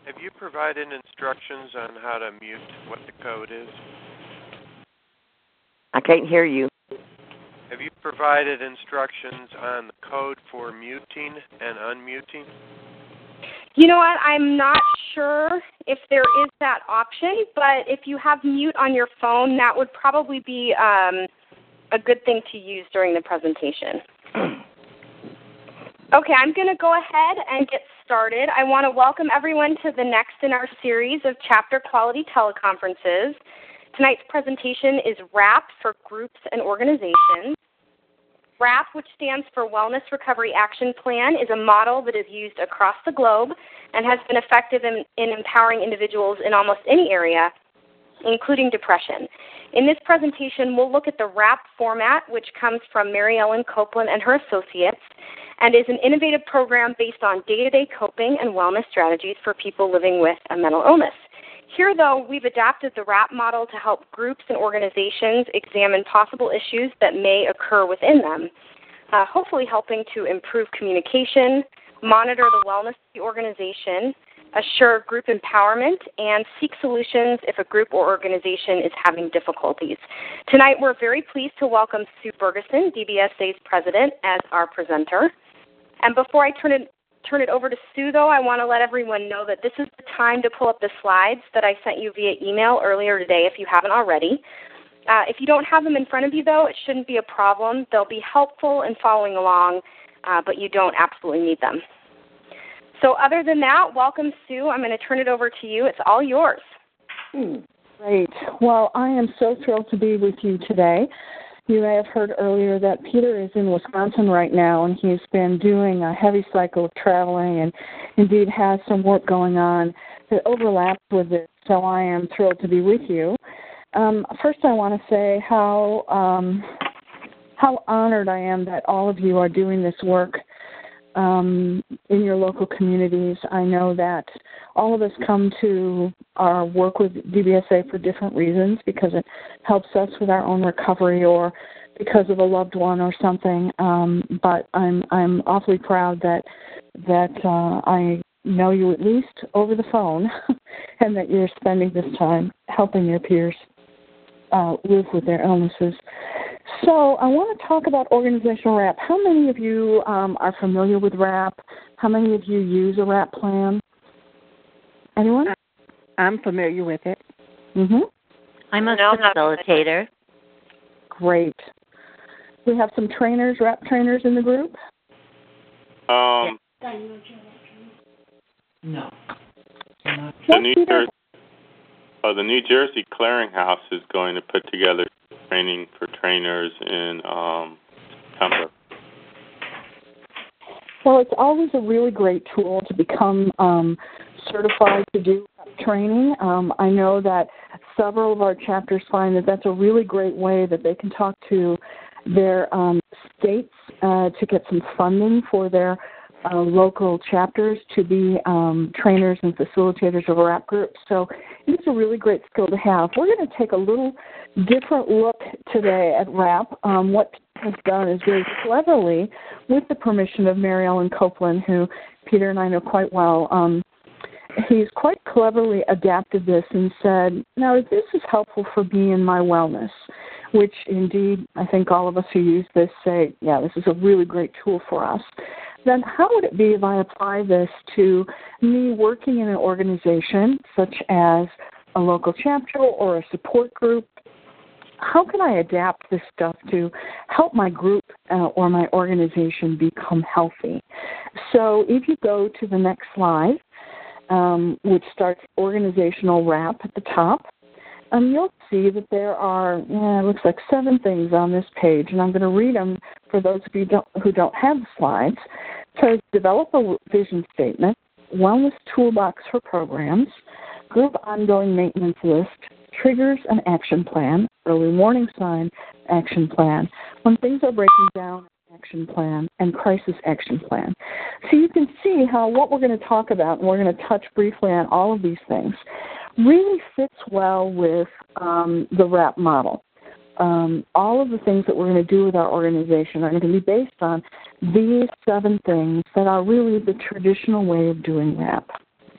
Have you provided instructions on how to mute what the code is? I can't hear you. Have you provided instructions on the code for muting and unmuting? You know what? I'm not sure if there is that option, but if you have mute on your phone, that would probably be a good thing to use during the presentation. Okay, I'm going to go ahead and get started. I want to welcome everyone to the next in our series of chapter quality teleconferences. Tonight's presentation is WRAP for groups and organizations. WRAP, which stands for Wellness Recovery Action Plan, is a model that is used across the globe and has been effective in empowering individuals in almost any area, including depression. In this presentation, we'll look at the WRAP format, which comes from Mary Ellen Copeland and her associates, and is an innovative program based on day-to-day coping and wellness strategies for people living with a mental illness. Here, though, we've adapted the WRAP model to help groups and organizations examine possible issues that may occur within them, hopefully helping to improve communication, monitor the wellness of the organization, assure group empowerment, and seek solutions if a group or organization is having difficulties. Tonight, we're very pleased to welcome Sue Bergeson, DBSA's president, as our presenter. And before I turn it over to Sue, though, I want to let everyone know that this is the time to pull up the slides that I sent you via email earlier today if you haven't already. If you don't have them in front of you, though, it shouldn't be a problem. They'll be helpful in following along, but you don't absolutely need them. So other than that, welcome, Sue. I'm going to turn it over to you. It's all yours. Great. Well, I am so thrilled to be with you today. You may have heard earlier that Peter is in Wisconsin right now, and he's been doing a heavy cycle of traveling and indeed has some work going on that overlaps with it, so I am thrilled to be with you. First, I want to say how honored I am that all of you are doing this work in your local communities. I know that all of us come to our work with DBSA for different reasons, because it helps us with our own recovery or because of a loved one or something. But I'm awfully proud that I know you at least over the phone and that you're spending this time helping your peers live with their illnesses. So I want to talk about organizational WRAP. How many of you are familiar with WRAP? How many of you use a WRAP plan? Anyone? I'm familiar with it. Mm-hmm. I'm a facilitator. Great. We have some trainers, WRAP trainers in the group? No. The New Jersey Clearinghouse is going to put together training for trainers in September. Well, it's always a really great tool to become certified to do training. I know that several of our chapters find that that's a really great way that they can talk to their states to get some funding for their local chapters to be trainers and facilitators of WRAP groups. So it's a really great skill to have. We're going to take a little different look today at WRAP. What has done is very cleverly, with the permission of Mary Ellen Copeland, who Peter and I know quite well, he's quite cleverly adapted this and said, now this is helpful for me in my wellness, which indeed I think all of us who use this say, yeah, this is a really great tool for us. Then how would it be if I apply this to me working in an organization such as a local chapter or a support group? How can I adapt this stuff to help my group or my organization become healthy? So if you go to the next slide, which starts organizational WRAP at the top, you'll see that there are, it looks like 7 things on this page, and I'm going to read them for those of you who don't have the slides. So develop a vision statement, wellness toolbox for programs, group ongoing maintenance list, triggers and action plan, early warning sign action plan, when things are breaking down action plan, and crisis action plan. So you can see how what we're going to talk about, and we're going to touch briefly on all of these things, really fits well with the WRAP model. All of the things that we're going to do with our organization are going to be based on these 7 things that are really the traditional way of doing WRAP.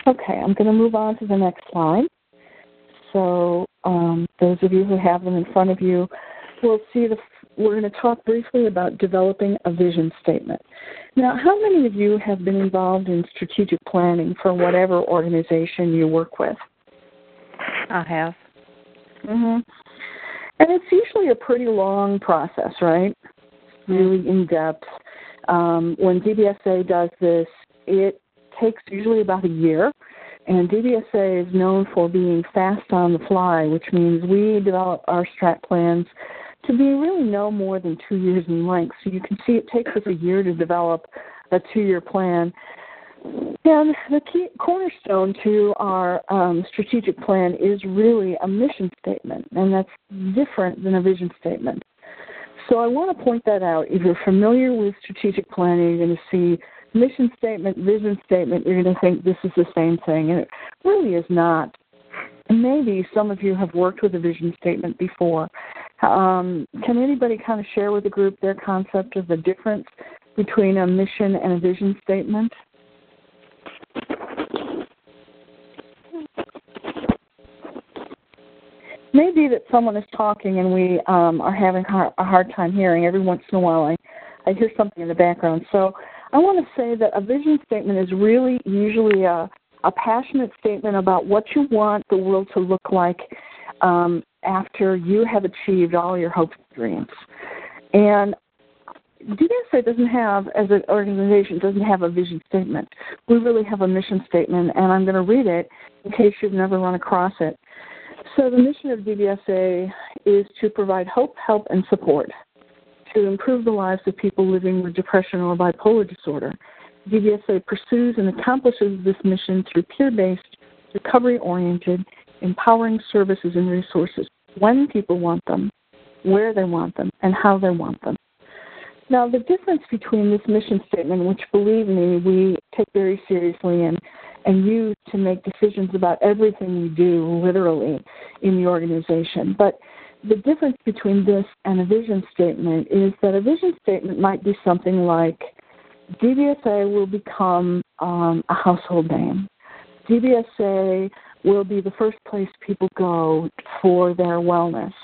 Okay, I'm going to move on to the next slide. So those of you who have them in front of you will see we're going to talk briefly about developing a vision statement. Now, how many of you have been involved in strategic planning for whatever organization you work with? I have. Mm-hmm. And it's usually a pretty long process, right? Really in-depth. When DBSA does this, it takes usually about a year. And DBSA is known for being fast on the fly, which means we develop our strat plans to be really no more than 2 years in length. So you can see it takes us a year to develop a 2-year plan. And the key cornerstone to our strategic plan is really a mission statement, and that's different than a vision statement. So I want to point that out. If you're familiar with strategic planning, you're going to see mission statement, vision statement, you're going to think this is the same thing, and it really is not. And maybe some of you have worked with a vision statement before. Can anybody kind of share with the group their concept of the difference between a mission and a vision statement? Maybe that someone is talking and we are having a hard time hearing. Every once in a while I hear something in the background. So I want to say that a vision statement is really usually a passionate statement about what you want the world to look like after you have achieved all your hopes and dreams. And DBSA doesn't have, as an organization, doesn't have a vision statement. We really have a mission statement, and I'm going to read it in case you've never run across it. So the mission of DBSA is to provide hope, help, and support to improve the lives of people living with depression or bipolar disorder. DBSA pursues and accomplishes this mission through peer-based, recovery-oriented, empowering services and resources when people want them, where they want them, and how they want them. Now, the difference between this mission statement, which, believe me, we take very seriously and use to make decisions about everything we do, literally, in the organization. But the difference between this and a vision statement is that a vision statement might be something like, DBSA will become a household name. DBSA will be the first place people go for their wellness.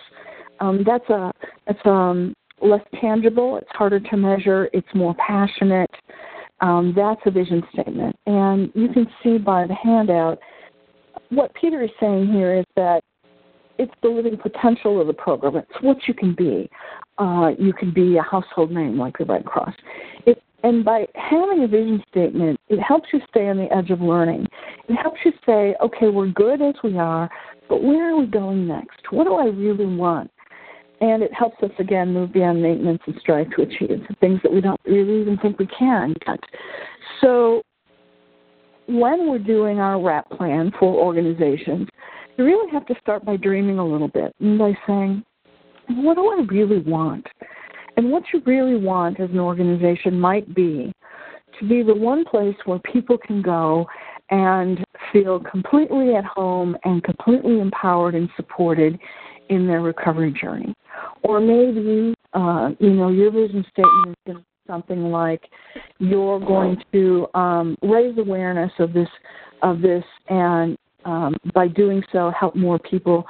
That's less tangible. It's harder to measure. It's more passionate. That's a vision statement. And you can see by the handout, what Peter is saying here is that it's the living potential of the program. It's what you can be. You can be a household name like the Red Cross. And by having a vision statement, it helps you stay on the edge of learning. It helps you say, okay, we're good as we are, but where are we going next? What do I really want? And it helps us, again, move beyond maintenance and strive to achieve the things that we don't really even think we can get. So when we're doing our RAP plan for organizations, you really have to start by dreaming a little bit and by saying, what do I really want? And what you really want as an organization might be to be the one place where people can go and feel completely at home and completely empowered and supported in their recovery journey. Or maybe, your vision statement is going to be something like you're going to raise awareness of this, and by doing so, help more people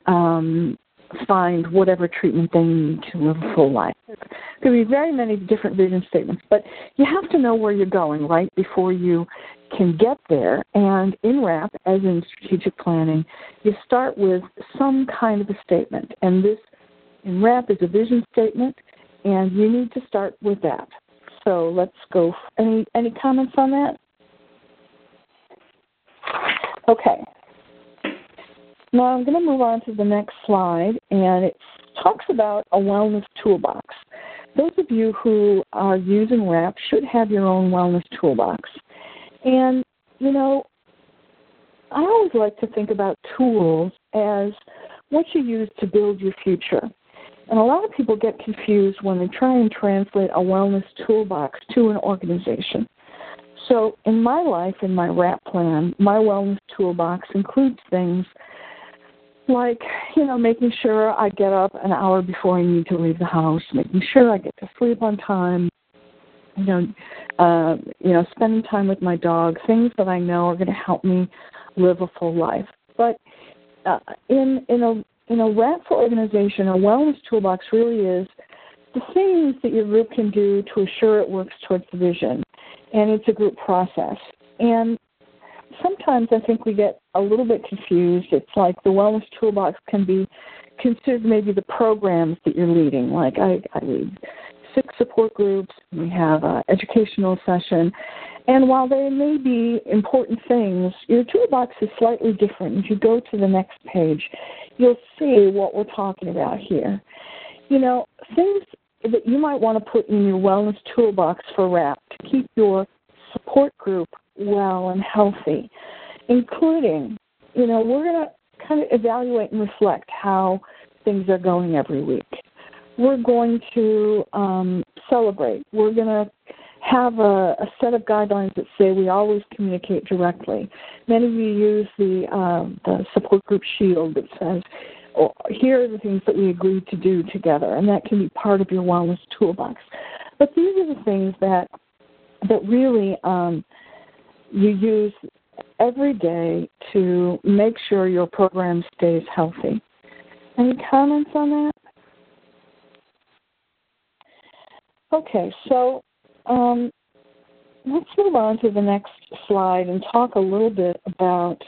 find whatever treatment they need to live a full life. There could be very many different vision statements, but you have to know where you're going, right, before you can get there. And in RAP, as in strategic planning, you start with some kind of a statement. And this, in RAP, is a vision statement, and you need to start with that. So let's go. Any comments on that? Okay. Now I'm going to move on to the next slide, and it talks about a wellness toolbox. Those of you who are using RAP should have your own wellness toolbox. And, I always like to think about tools as what you use to build your future. And a lot of people get confused when they try and translate a wellness toolbox to an organization. So in my life, in my RAP plan, my wellness toolbox includes things like, making sure I get up an hour before I need to leave the house, making sure I get to sleep on time, spending time with my dog, things that I know are going to help me live a full life. But in a RAP for organization, a wellness toolbox really is the things that your group can do to assure it works towards the vision. And it's a group process. And sometimes I think we get a little bit confused. It's like the wellness toolbox can be considered maybe the programs that you're leading. Like I lead 6 support groups, we have an educational session, and while they may be important things, your toolbox is slightly different. If you go to the next page, you'll see what we're talking about here. Things that you might want to put in your wellness toolbox for RAP to keep your support group well and healthy, including, we're going to kind of evaluate and reflect how things are going every week. We're going to celebrate. We're going to have a set of guidelines that say we always communicate directly. Many of you use the support group shield that says, here are the things that we agreed to do together, and that can be part of your wellness toolbox. But these are the things that really you use every day to make sure your program stays healthy. Any comments on that? Okay, so let's move on to the next slide and talk a little bit about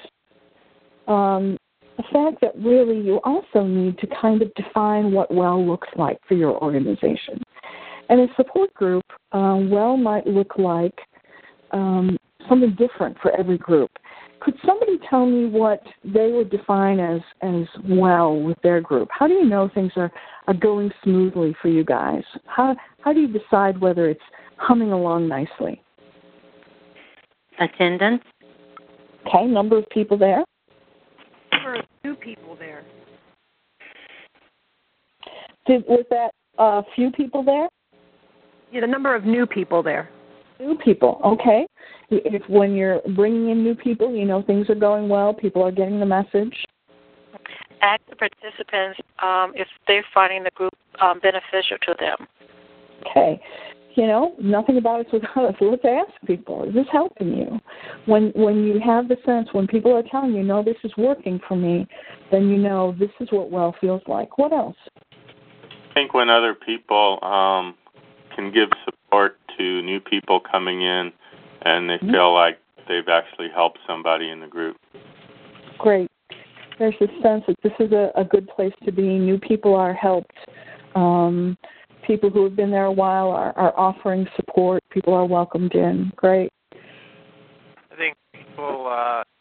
the fact that really you also need to kind of define what well looks like for your organization. And a support group, well might look like something different for every group. Could somebody tell me what they would define as well with their group? How do you know things are going smoothly for you guys? How do you decide whether it's humming along nicely? Attendance. Okay, number of people there. Number of new people there. Was that few people there? Yeah, the number of new people there. New people, okay. If when you're bringing in new people, things are going well, people are getting the message. Active participants, if they're finding the group beneficial to them. Okay. Nothing about us without us. Let's ask people, is this helping you? When you have the sense, when people are telling you, no, this is working for me, then this is what well feels like. What else? I think when other people can give support to new people coming in and they feel like they've actually helped somebody in the group. Great. There's a sense that this is a good place to be. New people are helped. People who have been there a while are offering support. People are welcomed in. Great. I think people,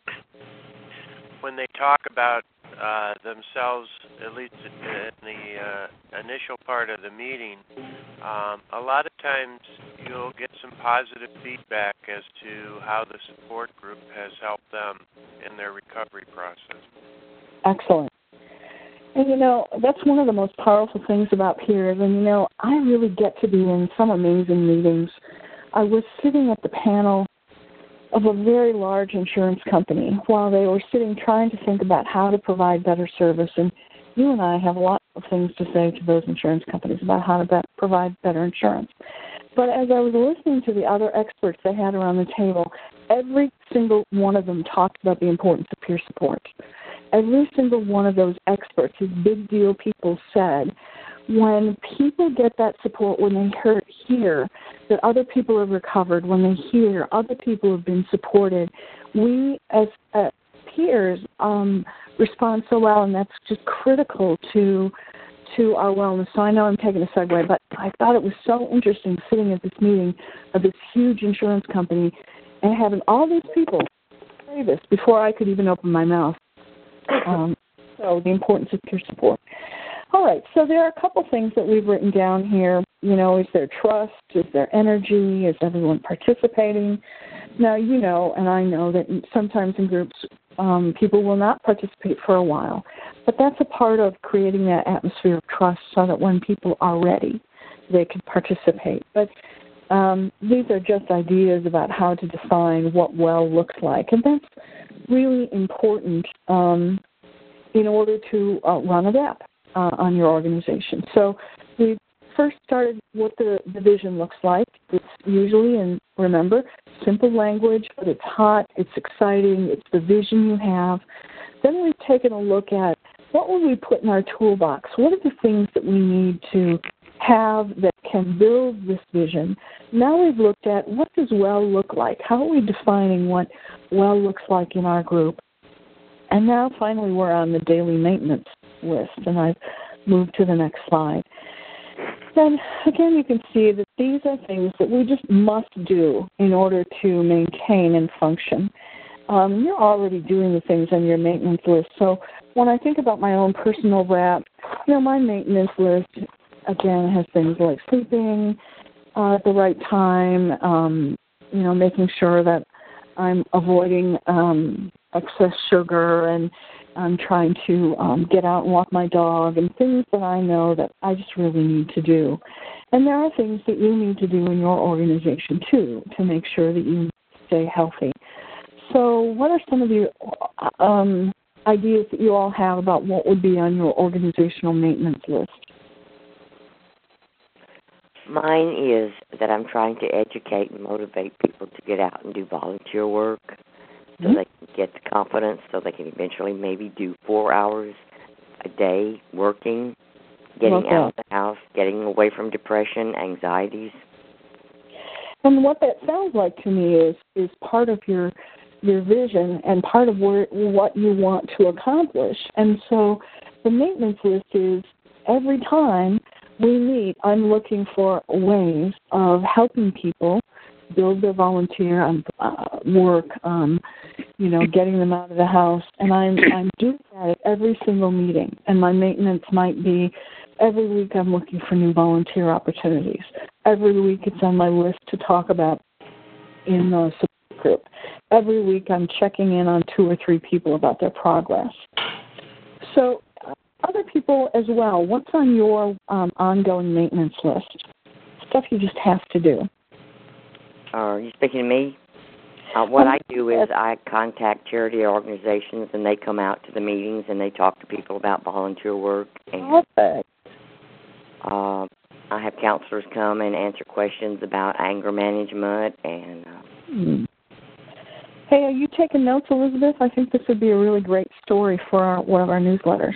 when they talk about themselves, at least in the initial part of the meeting, a lot of times you'll get some positive feedback as to how the support group has helped them in their recovery process. Excellent. And, that's one of the most powerful things about peers. And, I really get to be in some amazing meetings. I was sitting at the panel of a very large insurance company while they were sitting trying to think about how to provide better service. And you and I have a lot of things to say to those insurance companies about how to provide better insurance. But as I was listening to the other experts they had around the table, every single one of them talked about the importance of peer support. Every single one of those experts, these big deal people, said when people get that support, when they hear that other people have recovered, when they hear other people have been supported, we as peers respond so well, and that's just critical to our wellness. So I know I'm taking a segue, but I thought it was so interesting sitting at this meeting of this huge insurance company and having all these people say this before I could even open my mouth. So the importance of peer support. All right, so there are a couple things that we've written down here. Is there trust? Is there energy? Is everyone participating? Now, and I know that sometimes in groups people will not participate for a while, but that's a part of creating that atmosphere of trust so that when people are ready, they can participate. But these are just ideas about how to define what well looks like, and that's really important in order to run a RAP on your organization. So we've first started what the vision looks like. It's usually, and remember, simple language, but it's hot, it's exciting, it's the vision you have. Then we've taken a look at what would we put in our toolbox? What are the things that we need to have that can build this vision? Now we've looked at what does well look like? How are we defining what well looks like in our group? And now finally we're on the daily maintenance list, and I've moved to the next slide. Then again you can see that these are things that we just must do in order to maintain and function. You're already doing the things on your maintenance list. So when I think about my own personal wrap, my maintenance list, again, has things like sleeping at the right time, making sure that I'm avoiding excess sugar, and I'm trying to get out and walk my dog, and things that I know that I just really need to do. And there are things that you need to do in your organization, too, to make sure that you stay healthy. So what are some of the ideas that you all have about what would be on your organizational maintenance list? Mine is that I'm trying to educate and motivate people to get out and do volunteer work so they can get the confidence, so they can eventually maybe do 4 hours a day working, getting out of the house, getting away from depression, anxieties. And what that sounds like to me is part of your vision and part of what you want to accomplish. And so the maintenance list is every time we meet, I'm looking for ways of helping people build their volunteer work, getting them out of the house. And I'm doing that at every single meeting. And my maintenance might be every week I'm looking for new volunteer opportunities. Every week it's on my list to talk about in the support group. Every week I'm checking in on 2 or 3 people about their progress. So other people as well, what's on your ongoing maintenance list? Stuff you just have to do. Are you speaking to me? What I do is I contact charity organizations, and they come out to the meetings, and they talk to people about volunteer work. And Perfect. I have counselors come and answer questions about anger management. And Hey, are you taking notes, Elizabeth? I think this would be a really great story for one of our newsletters.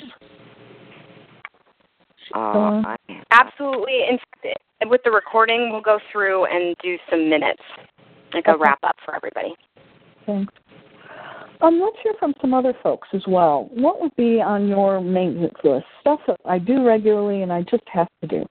Absolutely. In fact, with the recording, we'll go through and do some minutes, like a wrap-up for everybody. Thanks. Let's hear from some other folks as well. What would be on your maintenance list? Stuff that I do regularly and I just have to do.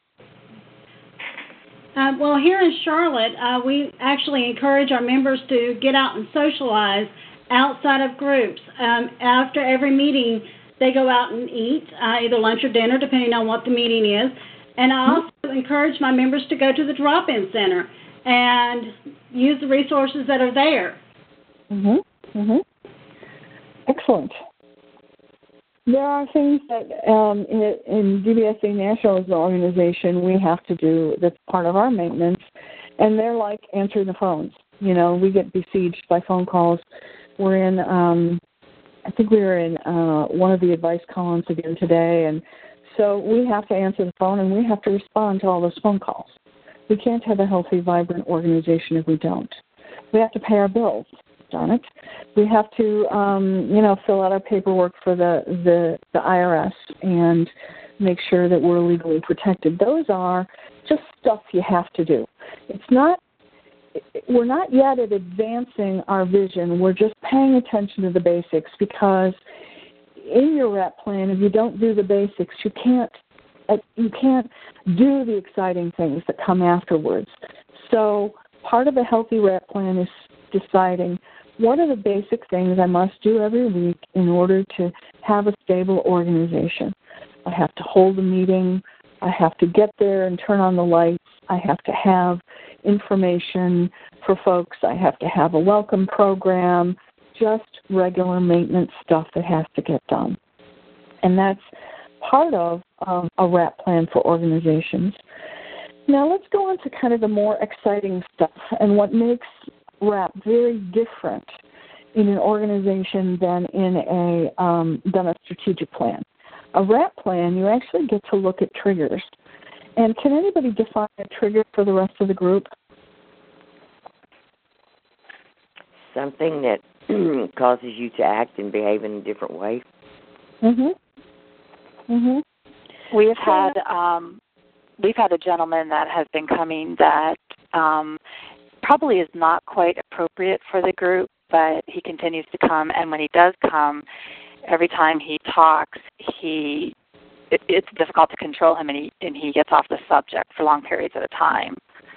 Well, here in Charlotte, we actually encourage our members to get out and socialize outside of groups. After every meeting, they go out and eat, either lunch or dinner, depending on what the meeting is. And I also encourage my members to go to the drop-in center and use the resources that are there. Excellent. There are things that in DBSA National as an organization we have to do that's part of our maintenance, and they're like answering the phones. We get besieged by phone calls. We're in, I think we were in one of the advice columns again today, and so we have to answer the phone and we have to respond to all those phone calls. We can't have a healthy, vibrant organization if we don't. We have to pay our bills. Darn it. We have to, fill out our paperwork for the IRS and make sure that we're legally protected. Those are just stuff you have to do. We're not yet at advancing our vision. We're just paying attention to the basics, because in your RAP plan, if you don't do the basics, you can't do the exciting things that come afterwards. So part of a healthy RAP plan is deciding what are the basic things I must do every week in order to have a stable organization. I have to hold a meeting. I have to get there and turn on the lights. I have to have information for folks. I have to have a welcome program, just regular maintenance stuff that has to get done. And that's part of a RAP plan for organizations. Now let's go on to kind of the more exciting stuff and what makes RAP very different in an organization than in a strategic plan. A RAP plan, you actually get to look at triggers. And can anybody define a trigger for the rest of the group? Something that causes you to act and behave in a different way. We've had a gentleman that has been coming that probably is not quite appropriate for the group, but he continues to come, and when he does come, every time he talks, it's difficult to control him, and he gets off the subject for long periods at a time.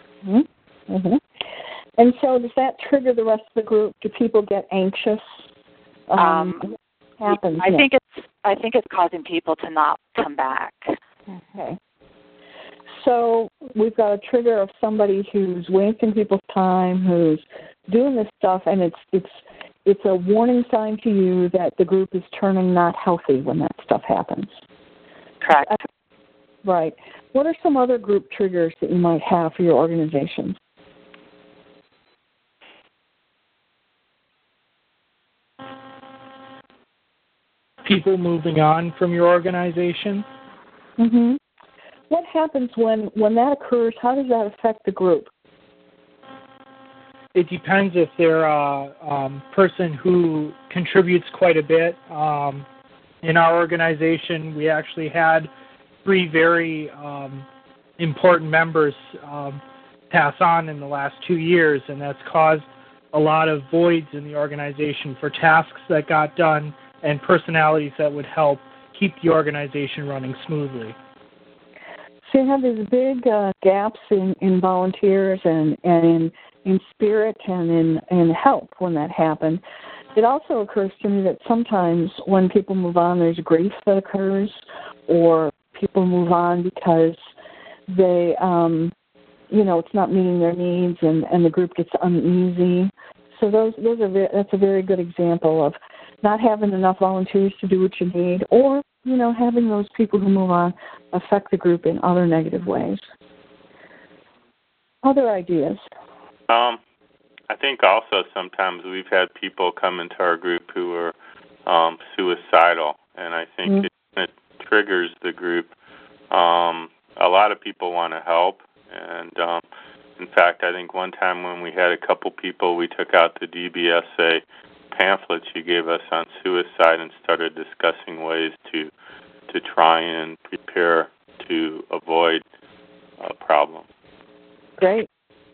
And so does that trigger the rest of the group? Do people get anxious? Happens? I think it's causing people to not come back. Okay. So we've got a trigger of somebody who's wasting people's time, who's doing this stuff, and it's a warning sign to you that the group is turning not healthy when that stuff happens. Correct. Right. What are some other group triggers that you might have for your organization? People moving on from your organization. What happens when that occurs? How does that affect the group? It depends if they're a person who contributes quite a bit. In our organization, we actually had 3 very important members pass on in the last 2 years, and that's caused a lot of voids in the organization for tasks that got done and personalities that would help keep the organization running smoothly. So you have these big gaps in volunteers and in spirit and in help when that happened. It also occurs to me that sometimes when people move on, there's grief that occurs, or people move on because they, it's not meeting their needs, and the group gets uneasy. So that's a very good example of not having enough volunteers to do what you need, or having those people who move on affect the group in other negative ways. Other ideas? I think also sometimes we've had people come into our group who are suicidal, and I think it triggers the group. A lot of people want to help, and in fact, I think one time when we had a couple people, we took out the DBSA pamphlets you gave us on suicide and started discussing ways to try and prepare to avoid a problem. Great.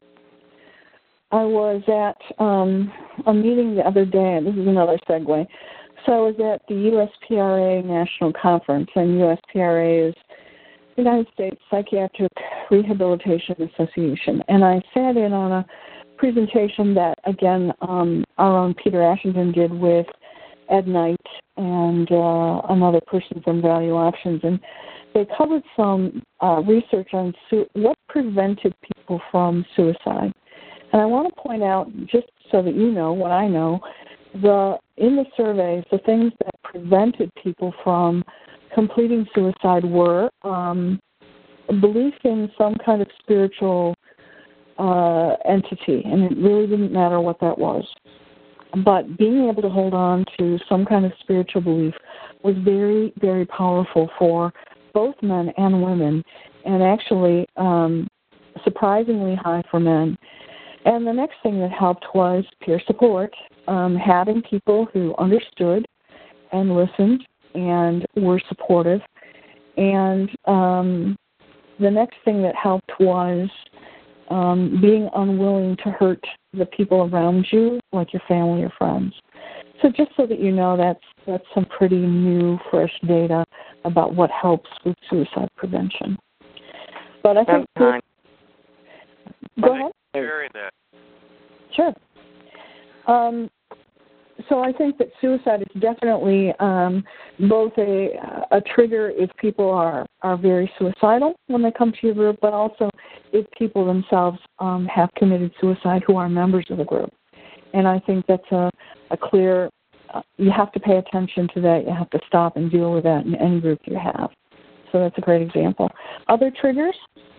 I was at a meeting the other day, and this is another segue. So I was at the USPRA National Conference, and USPRA is the United States Psychiatric Rehabilitation Association, and I sat in on a presentation that, again, our own Peter Ashenden did with Ed Knight and another person from Value Options, and they covered some research on what prevented people from suicide. And I want to point out, just so that you know what I know, in the surveys, the things that prevented people from completing suicide were belief in some kind of spiritual entity, and it really didn't matter what that was. But being able to hold on to some kind of spiritual belief was very, very powerful for both men and women, and actually surprisingly high for men. And the next thing that helped was peer support, having people who understood and listened and were supportive. And the next thing that helped was being unwilling to hurt the people around you, like your family or friends. So just so that you know, that's some pretty new, fresh data about what helps with suicide prevention. But I think... Go ahead. Sharing that. Sure. So I think that suicide is definitely both a trigger if people are very suicidal when they come to your group, but also if people themselves have committed suicide who are members of the group. And I think that's a clear, you have to pay attention to that. You have to stop and deal with that in any group you have. So that's a great example. Other triggers?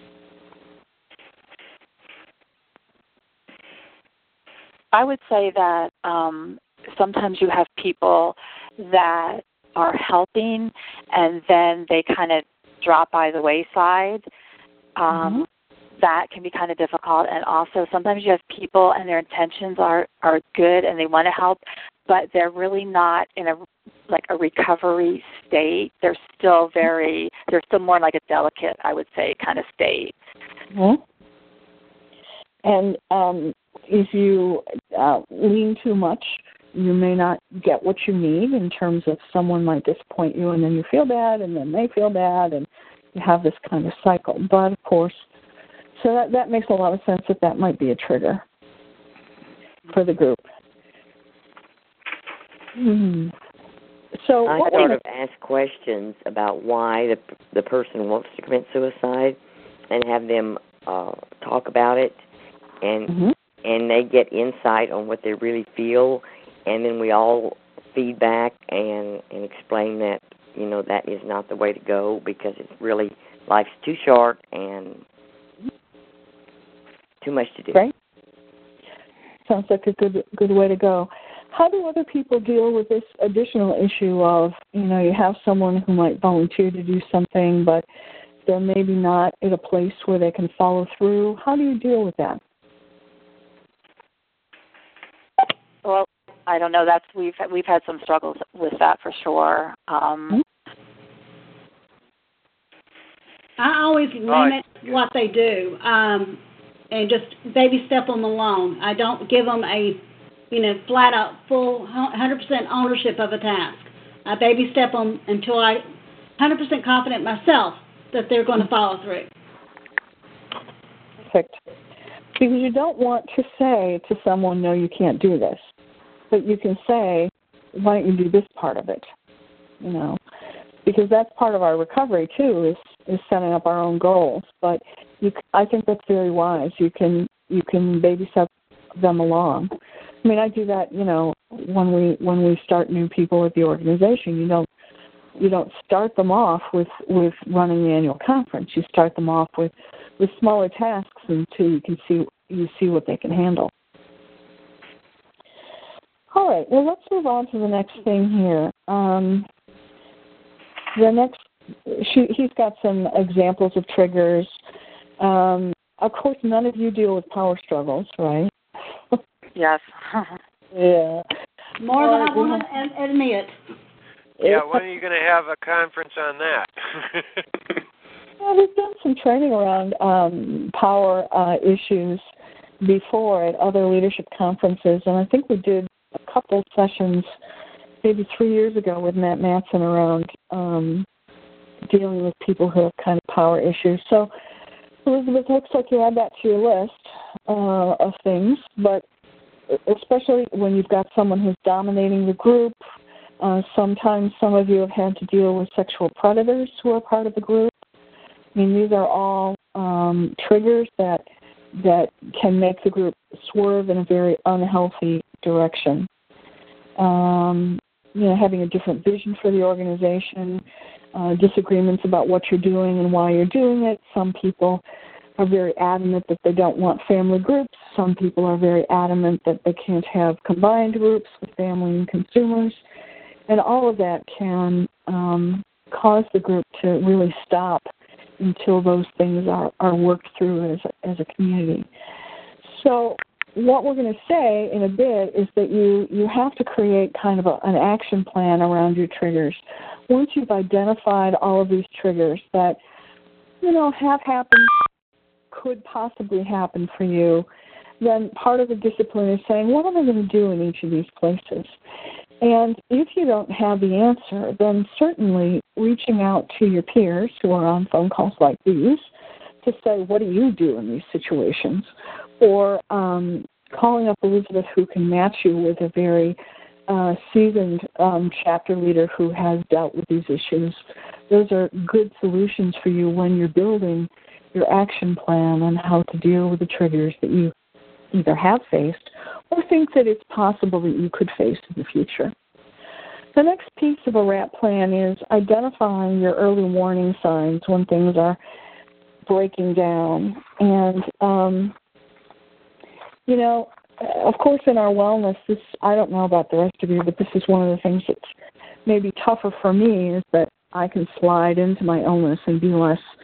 I would say that sometimes you have people that are helping and then they kind of drop by the wayside, that can be kind of difficult. And also sometimes you have people and their intentions are good and they want to help, but they're really not in a recovery state. They're still more like a delicate, I would say, kind of state. Mm-hmm. And if you lean too much, you may not get what you need in terms of someone might disappoint you and then you feel bad and then they feel bad and you have this kind of cycle. But, of course, so that makes a lot of sense that might be a trigger for the group. So I sort of ask questions about why the person wants to commit suicide and have them talk about it, and they get insight on what they really feel, and then we all feedback and explain that, that is not the way to go because it's really, life's too short and too much to do. Right. Sounds like a good way to go. How do other people deal with this additional issue of, you have someone who might volunteer to do something, but they're maybe not at a place where they can follow through? How do you deal with that? Well, I don't know. We've had some struggles with that for sure. I always limit what they do and just baby step them along. I don't give them a flat out full 100% ownership of a task. I baby step them until I'm 100% confident myself that they're going to follow through. Perfect. Because you don't want to say to someone, no, you can't do this. But you can say, why don't you do this part of it? Because that's part of our recovery, too, is setting up our own goals. But I think that's very wise. You can baby step them along. I mean, I do that, when we start new people at the organization. You don't start them off with running the annual conference. You start them off with smaller tasks until you see what they can handle. All right. Well, let's move on to the next thing here. He's got some examples of triggers. Of course, none of you deal with power struggles, right? Yes. Yeah. More than I want to admit. Yeah, when are you going to have a conference on that? Well, we've done some training around power issues before at other leadership conferences, and I think we did a couple sessions maybe 3 years ago with Matt Matson around dealing with people who have kind of power issues. So, Elizabeth, looks like you add that to your list of things, but especially when you've got someone who's dominating the group. Sometimes some of you have had to deal with sexual predators who are part of the group. I mean, these are all triggers that can make the group swerve in a very unhealthy direction. Having a different vision for the organization, disagreements about what you're doing and why you're doing it. Some people are very adamant that they don't want family groups. Some people are very adamant that they can't have combined groups with family and consumers. And all of that can cause the group to really stop until those things are worked through as a community. So what we're going to say in a bit is that you have to create kind of an action plan around your triggers. Once you've identified all of these triggers that, have happened, could possibly happen for you, then part of the discipline is saying, what am I going to do in each of these places? And if you don't have the answer, then certainly reaching out to your peers who are on phone calls like these to say, what do you do in these situations? Or calling up Elizabeth, who can match you with a very seasoned chapter leader who has dealt with these issues. Those are good solutions for you when you're building your action plan on how to deal with the triggers that you either have faced or think that it's possible that you could face in the future. The next piece of a RAP plan is identifying your early warning signs when things are breaking down. And, of course, in our wellness, I don't know about the rest of you, but this is one of the things that's maybe tougher for me is that I can slide into my illness and be less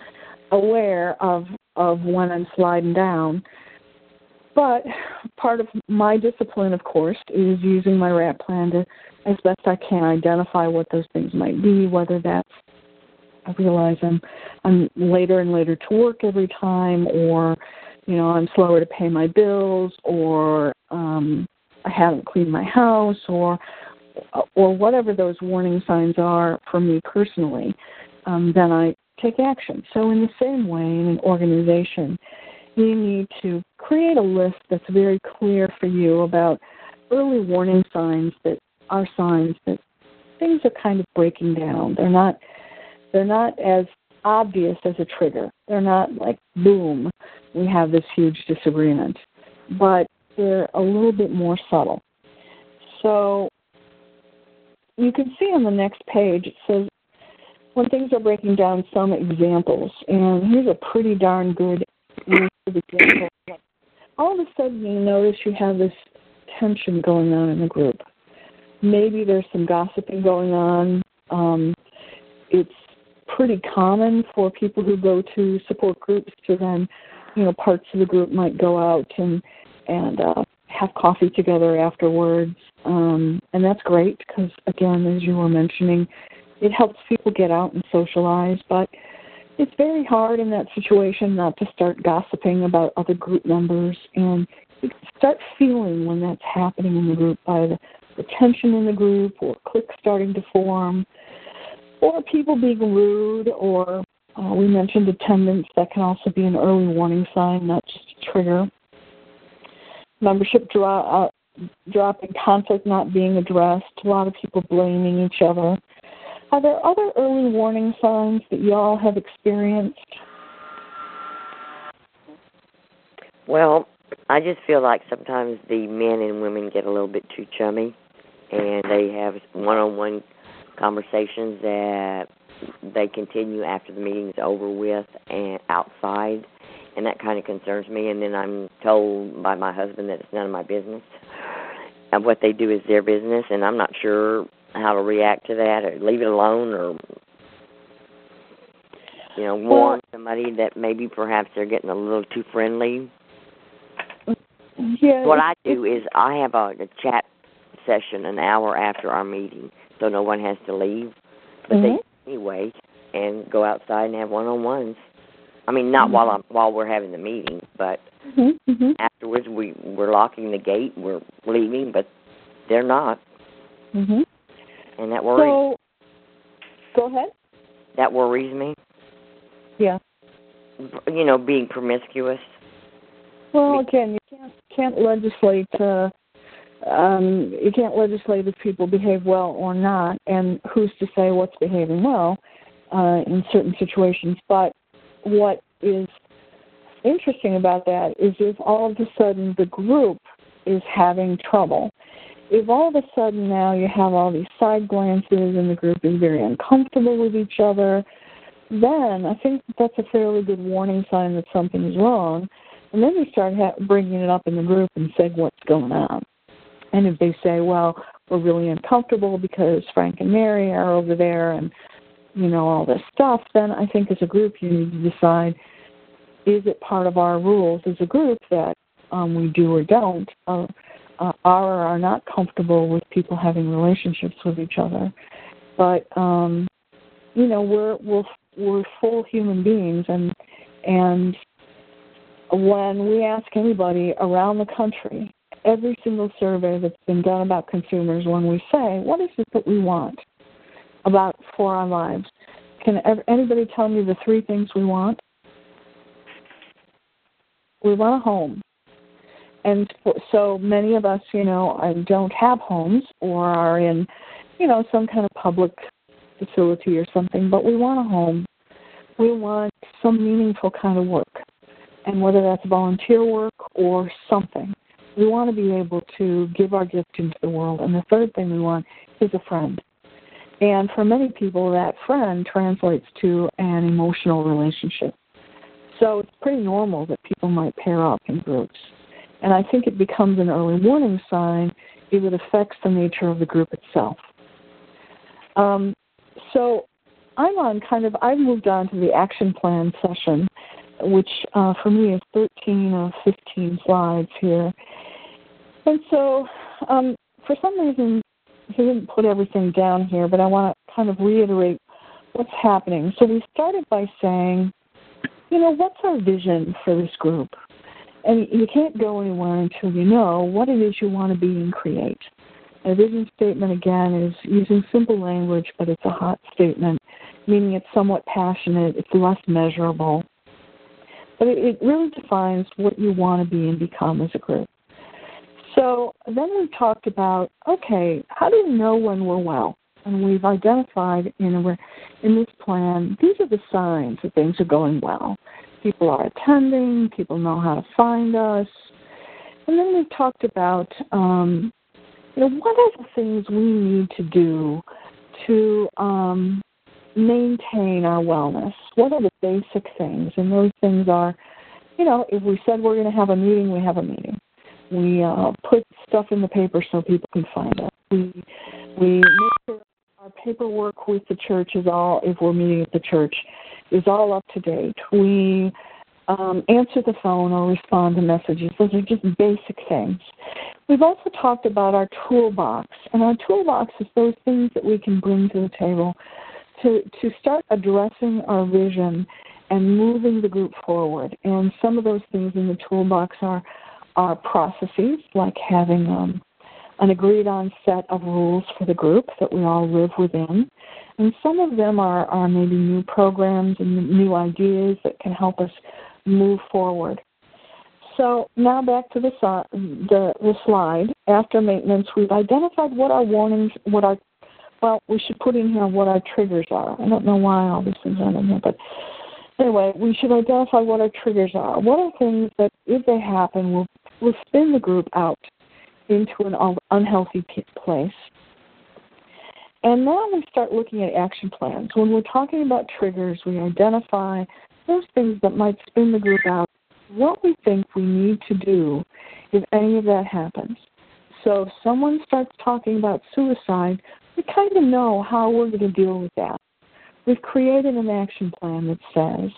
aware of when I'm sliding down. But part of my discipline, of course, is using my RAP plan to, as best I can, identify what those things might be, whether that's, I realize I'm later and later to work every time, or, I'm slower to pay my bills, or I haven't cleaned my house, or whatever those warning signs are for me personally, then I take action. So in the same way, in an organization, you need to create a list that's very clear for you about early warning signs that are signs that things are kind of breaking down. They're not as obvious as a trigger. They're not like, boom, we have this huge disagreement. But they're a little bit more subtle. So you can see on the next page, it says, when things are breaking down, some examples. And here's a pretty darn good list of examples. All of a sudden you notice you have this tension going on in the group. Maybe there's some gossiping going on. It's pretty common for people who go to support groups to then, parts of the group might go out and have coffee together afterwards. And that's great because, again, as you were mentioning, it helps people get out and socialize. But it's very hard in that situation not to start gossiping about other group members. And you can start feeling when that's happening in the group by the tension in the group, or cliques starting to form, or people being rude, or we mentioned attendance. That can also be an early warning sign, not just a trigger. Membership dropping, conflict not being addressed, a lot of people blaming each other. Are there other early warning signs that you all have experienced? Well, I just feel like sometimes the men and women get a little bit too chummy, and they have one-on-one conversations that they continue after the meeting's over with and outside, and that kind of concerns me. And then I'm told by my husband that it's none of my business, and what they do is their business, and I'm not sure how to react to that, or leave it alone, or warn somebody that maybe perhaps they're getting a little too friendly. Yeah. What I do is I have a chat session an hour after our meeting, so no one has to leave. But they anyway, and go outside and have one-on-ones. I mean, not while we're having the meeting, but afterwards we're locking the gate, we're leaving, but they're not. And that worries. So, go ahead. That worries me. Yeah. Being promiscuous. Well, again, you can't legislate. You can't legislate if people behave well or not, and who's to say what's behaving well in certain situations. But what is interesting about that is if all of a sudden the group is having trouble, if all of a sudden now you have all these side glances and the group is very uncomfortable with each other, then I think that's a fairly good warning sign that something is wrong. And then you start bringing it up in the group and saying what's going on. And if they say, well, we're really uncomfortable because Frank and Mary are over there and, all this stuff, then I think as a group you need to decide, is it part of our rules as a group that we do or don't, are or are not comfortable with people having relationships with each other. But, we're full human beings, and when we ask anybody around the country, every single survey that's been done about consumers, when we say, what is it that we want for our lives? Can anybody tell me the 3 things we want? We want a home. And so many of us, don't have homes or are in, some kind of public facility or something, but we want a home. We want some meaningful kind of work. And whether that's volunteer work or something, we want to be able to give our gift into the world. And the 3rd thing we want is a friend. And for many people, that friend translates to an emotional relationship. So it's pretty normal that people might pair up in groups. And I think it becomes an early warning sign if it affects the nature of the group itself. So I've moved on to the action plan session, which for me is 13 of 15 slides here. And so for some reason, he didn't put everything down here, but I want to kind of reiterate what's happening. So we started by saying, what's our vision for this group? And you can't go anywhere until you know what it is you want to be and create. A vision statement, again, is using simple language, but it's a hot statement, meaning it's somewhat passionate, it's less measurable. But it really defines what you want to be and become as a group. So then we talked about, okay, how do we know when we're well? And we've identified in this plan, these are the signs that things are going well. People are attending, people know how to find us. And then we talked about, what are the things we need to do to maintain our wellness? What are the basic things? And those things are, if we said we're going to have a meeting, we have a meeting. We put stuff in the paper so people can find us. We make sure our paperwork with the church is all, if we're meeting at the church, is all up to date. We answer the phone or respond to messages. Those are just basic things. We've also talked about our toolbox, and our toolbox is those things that we can bring to the table to start addressing our vision and moving the group forward. And some of those things in the toolbox are processes, like having an agreed-on set of rules for the group that we all live within. And some of them are maybe new programs and new ideas that can help us move forward. So now back to the slide. After maintenance, we've identified what our warnings, we should put in here what our triggers are. I don't know why all these things aren't in here, but anyway, we should identify what our triggers are. What are things that, if they happen, will spin the group out into an unhealthy place? And now we start looking at action plans. When we're talking about triggers, we identify those things that might spin the group out, what we think we need to do if any of that happens. So if someone starts talking about suicide, we kind of know how we're going to deal with that. We've created an action plan that says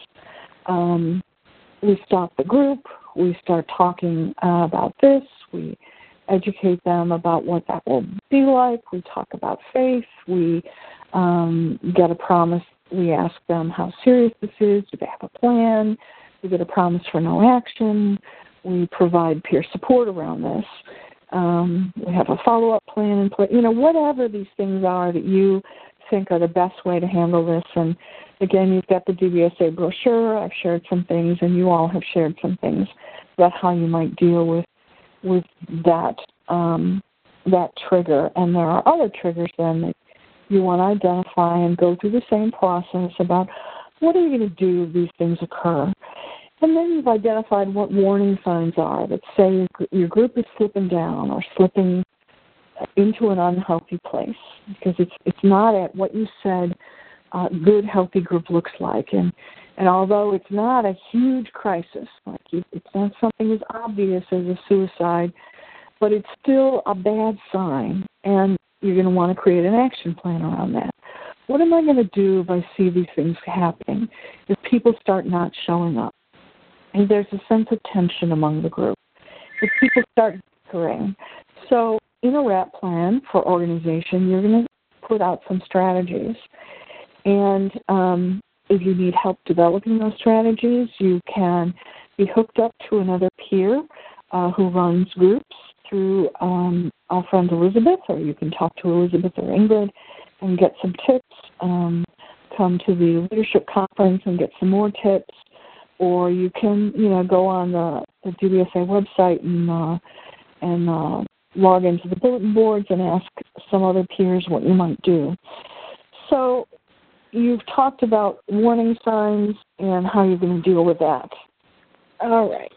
we stop the group, we start talking about this, we educate them about what that will be like, we talk about faith, we get a promise, we ask them how serious this is, do they have a plan, we get a promise for no action, we provide peer support around this, we have a follow-up plan in place, whatever these things are that you think are the best way to handle this. And again, you've got the DBSA brochure. I've shared some things, and you all have shared some things about how you might deal with that trigger. And there are other triggers then that you want to identify and go through the same process about what are you going to do if these things occur. And then you've identified what warning signs are that say your group is slipping down or slipping into an unhealthy place, because it's not at what you said a good, healthy group looks like. And although it's not a huge crisis, like it's not something as obvious as a suicide, but it's still a bad sign, and you're going to want to create an action plan around that. What am I going to do if I see these things happening, if people start not showing up? And there's a sense of tension among the group. If people start bickering. So in a RAP plan for organization, you're going to put out some strategies. And if you need help developing those strategies, you can be hooked up to another peer who runs groups through our friend Elizabeth, or you can talk to Elizabeth or Ingrid and get some tips. Come to the leadership conference and get some more tips. Or you can, go on the DBSA website and log into the bulletin boards and ask some other peers what you might do. So you've talked about warning signs and how you're going to deal with that. All right.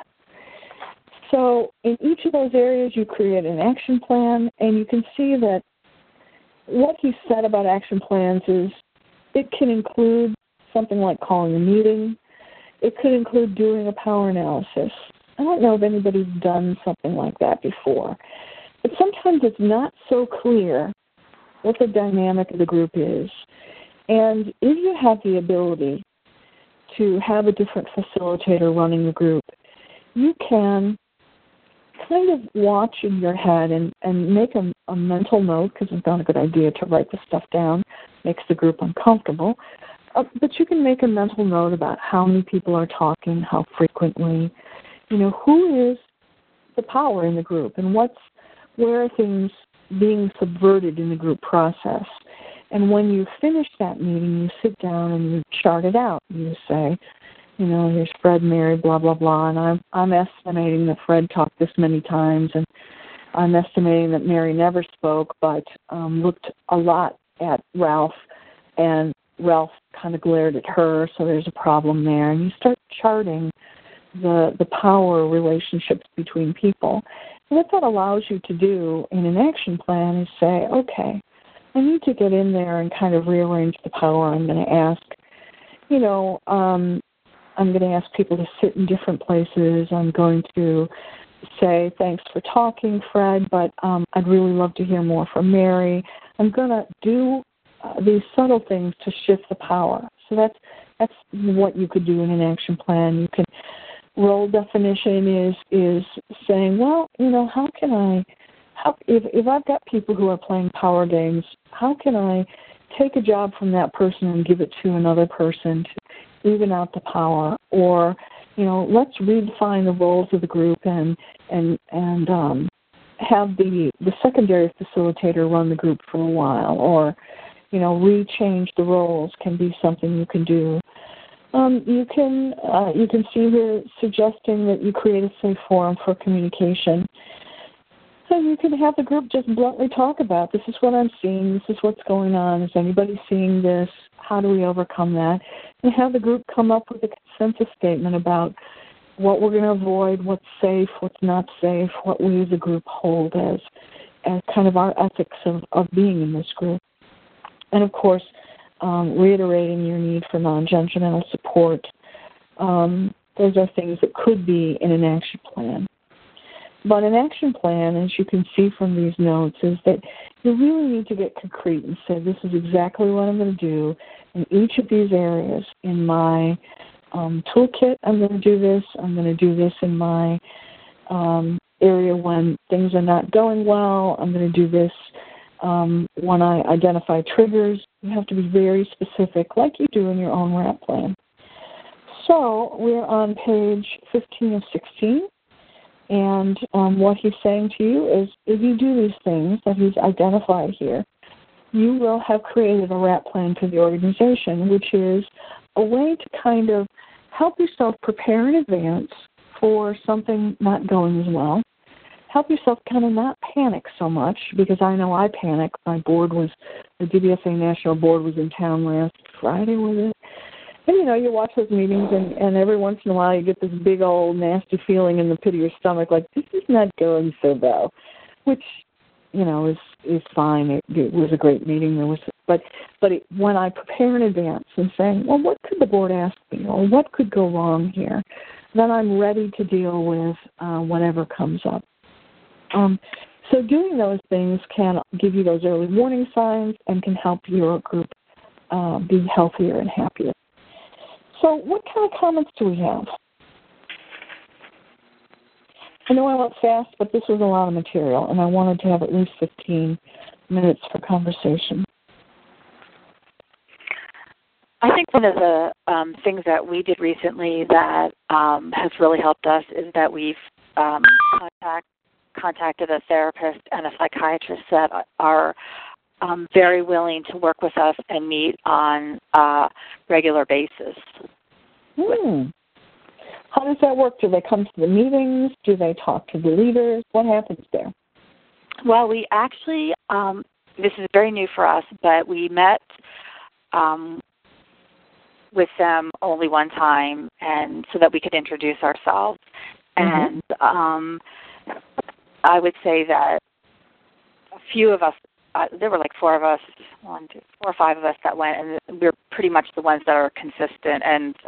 So in each of those areas, you create an action plan, and you can see that what he said about action plans is it can include something like calling a meeting. It could include doing a power analysis. I don't know if anybody's done something like that before. But sometimes it's not so clear what the dynamic of the group is. And if you have the ability to have a different facilitator running the group, you can kind of watch in your head and make a mental note, because it's not a good idea to write the stuff down. Makes the group uncomfortable. But you can make a mental note about how many people are talking, how frequently, who is the power in the group, and where are things being subverted in the group process. And when you finish that meeting, you sit down and you chart it out. You say, here's Fred, Mary, blah, blah, blah, and I'm estimating that Fred talked this many times, and I'm estimating that Mary never spoke, but looked a lot at Ralph, and Ralph kind of glared at her, so there's a problem there. And you start charting the power relationships between people. And what that allows you to do in an action plan is say, okay, I need to get in there and kind of rearrange the power. I'm going to ask, I'm going to ask people to sit in different places. I'm going to say, thanks for talking, Fred, but I'd really love to hear more from Mary. I'm going to do these subtle things to shift the power. So that's what you could do in an action plan. You can, role definition is saying, well, how can if I've got people who are playing power games, how can I take a job from that person and give it to another person to even out the power? Or, let's redefine the roles of the group and have the secondary facilitator run the group for a while, or, rechange the roles can be something you can do. You can see here suggesting that you create a safe forum for communication. So you can have the group just bluntly talk about, this is what I'm seeing, this is what's going on, is anybody seeing this, how do we overcome that? And have the group come up with a consensus statement about what we're going to avoid, what's safe, what's not safe, what we as a group hold as kind of our ethics of being in this group. And of course, reiterating your need for non-judgmental support. Those are things that could be in an action plan. But an action plan, as you can see from these notes, is that you really need to get concrete and say, this is exactly what I'm going to do in each of these areas. In my toolkit, I'm going to do this. I'm going to do this in my area when things are not going well. I'm going to do this when I identify triggers. You have to be very specific, like you do in your own RAP plan. So we're on page 15 of 16. And what he's saying to you is, if you do these things that he's identified here, you will have created a RAP plan for the organization, which is a way to kind of help yourself prepare in advance for something not going as well. Help yourself kind of not panic so much, because I know I panic. My board the DBSA National Board was in town last Friday, was it? And, you watch those meetings, and every once in a while you get this big old nasty feeling in the pit of your stomach, like, this is not going so well, which, is fine. It was a great meeting. When I prepare in advance and saying, well, what could the board ask me, or what could go wrong here, then I'm ready to deal with whatever comes up. So doing those things can give you those early warning signs and can help your group be healthier and happier. So what kind of comments do we have? I know I went fast, but this was a lot of material, and I wanted to have at least 15 minutes for conversation. I think one of the things that we did recently that has really helped us is that we've contacted a therapist and a psychiatrist that are very willing to work with us and meet on a regular basis. How does that work? Do they come to the meetings? Do they talk to the leaders? What happens there? Well, we actually, this is very new for us, but we met with them only one time, and so that we could introduce ourselves. And I would say that a few of us, there were like four or five of us that went, and we're pretty much the ones that are consistent,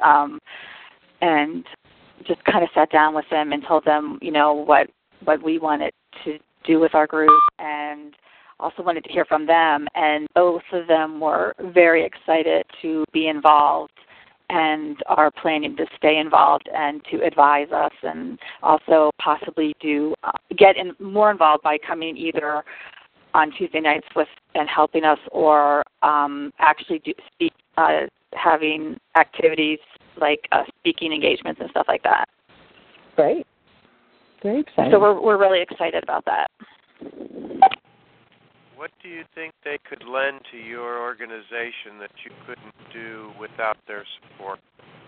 and just kind of sat down with them and told them, what we wanted to do with our group, and also wanted to hear from them, and both of them were very excited to be involved and are planning to stay involved and to advise us, and also possibly get more involved by coming either on Tuesday nights and helping us, or actually having activities like speaking engagements and stuff like that. Great. Very exciting. So we're really excited about that. What do you think they could lend to your organization that you couldn't do without their support?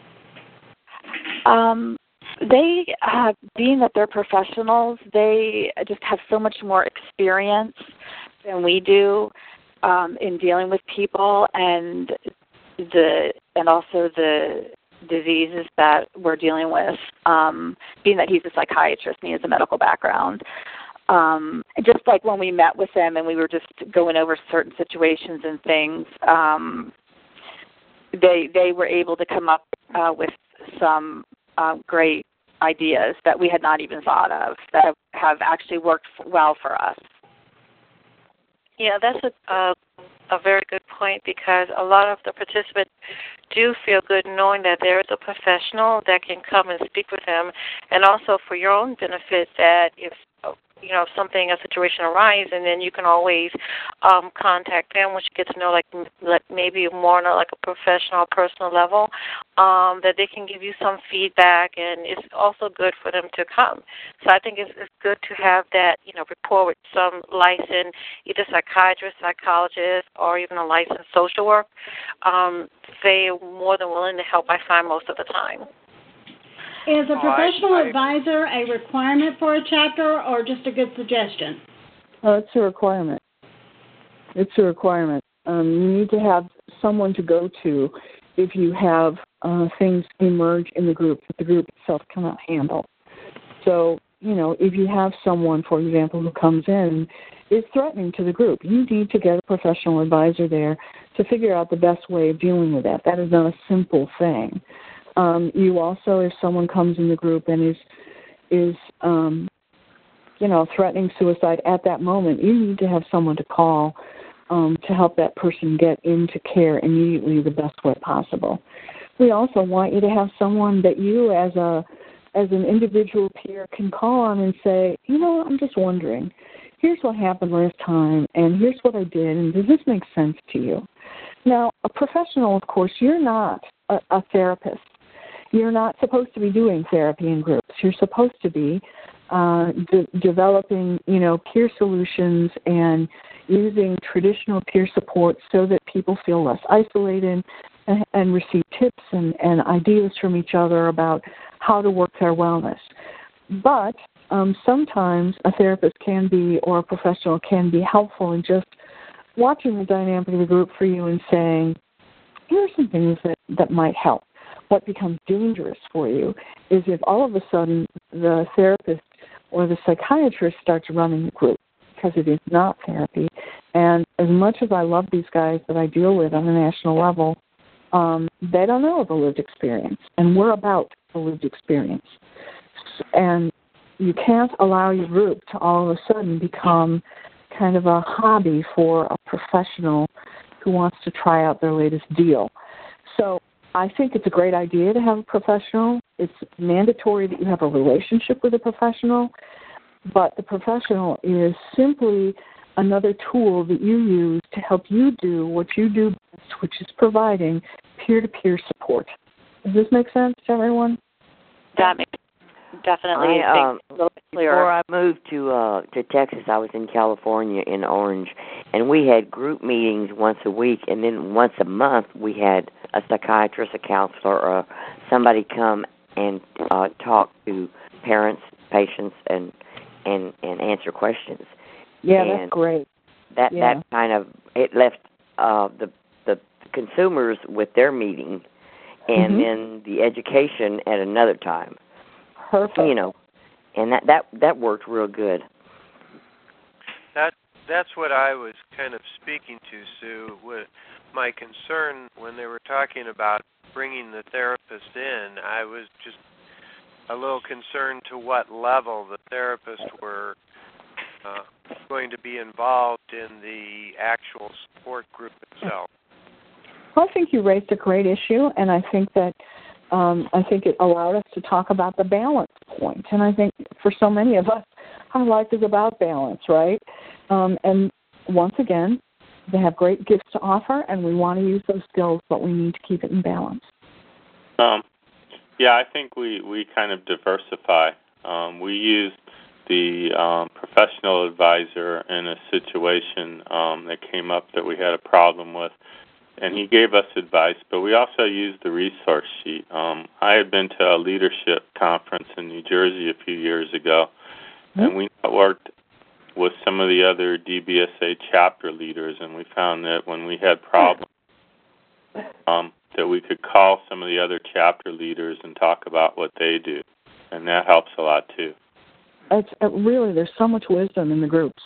They, being that they're professionals, they just have so much more experience than we do in dealing with people, and also the diseases that we're dealing with. Being that he's a psychiatrist and he has a medical background. Just like when we met with them and we were just going over certain situations and things, they were able to come up with some great ideas that we had not even thought of that have actually worked well for us. Yeah, that's a very good point, because a lot of the participants do feel good knowing that there is a professional that can come and speak with them, and also for your own benefit that if a situation arises, and then you can always contact them, which you get to know like maybe more on a professional, personal level, that they can give you some feedback, and it's also good for them to come. So I think it's good to have that rapport with some licensed either psychiatrist, psychologist, or even a licensed social work. They're more than willing to help, I find, most of the time. Is a professional advisor a requirement for a chapter or just a good suggestion? It's a requirement. It's a requirement. You need to have someone to go to if you have things emerge in the group that the group itself cannot handle. So, if you have someone, for example, who comes in is threatening to the group, you need to get a professional advisor there to figure out the best way of dealing with that. That is not a simple thing. You also, if someone comes in the group and is threatening suicide at that moment, you need to have someone to call to help that person get into care immediately the best way possible. We also want you to have someone that you, as an individual peer, can call on and say, I'm just wondering, here's what happened last time, and here's what I did, and does this make sense to you? Now, a professional, of course, you're not a therapist. You're not supposed to be doing therapy in groups. You're supposed to be developing, peer solutions and using traditional peer support so that people feel less isolated and receive tips and ideas from each other about how to work their wellness. But sometimes a therapist can be, or a professional can be helpful in just watching the dynamic of the group for you and saying, here are some things that might help. What becomes dangerous for you is if all of a sudden the therapist or the psychiatrist starts running the group, because it is not therapy. And as much as I love these guys that I deal with on a national level, they don't know the lived experience, and we're about the lived experience. And you can't allow your group to all of a sudden become kind of a hobby for a professional who wants to try out their latest deal. So I think it's a great idea to have a professional. It's mandatory that you have a relationship with a professional, but the professional is simply another tool that you use to help you do what you do best, which is providing peer-to-peer support. Does this make sense to everyone? That makes definitely a little clearer. Before I moved to Texas, I was in California in Orange, and we had group meetings once a week, and then once a month we had a psychiatrist, a counselor, or somebody come and talk to parents, patients, and answer questions. Yeah, and that's great. That kind of, it left the consumers with their meeting, and then the education at another time. Perfect. And that worked real good. That's what I was kind of speaking to, Sue. With my concern when they were talking about bringing the therapist in, I was just a little concerned to what level the therapists were going to be involved in the actual support group itself? Well, I think you raised a great issue, and I think that it allowed us to talk about the balance point. And I think for so many of us, our life is about balance, right? And once again, they have great gifts to offer, and we want to use those skills, but we need to keep it in balance. Yeah, I think we kind of diversify. We use the professional advisor in a situation that came up that we had a problem with, and he gave us advice, but we also used the resource sheet. I had been to a leadership conference in New Jersey a few years ago, and we networked with some of the other DBSA chapter leaders, and we found that when we had problems, that we could call some of the other chapter leaders and talk about what they do, and that helps a lot too. Really, there's so much wisdom in the groups.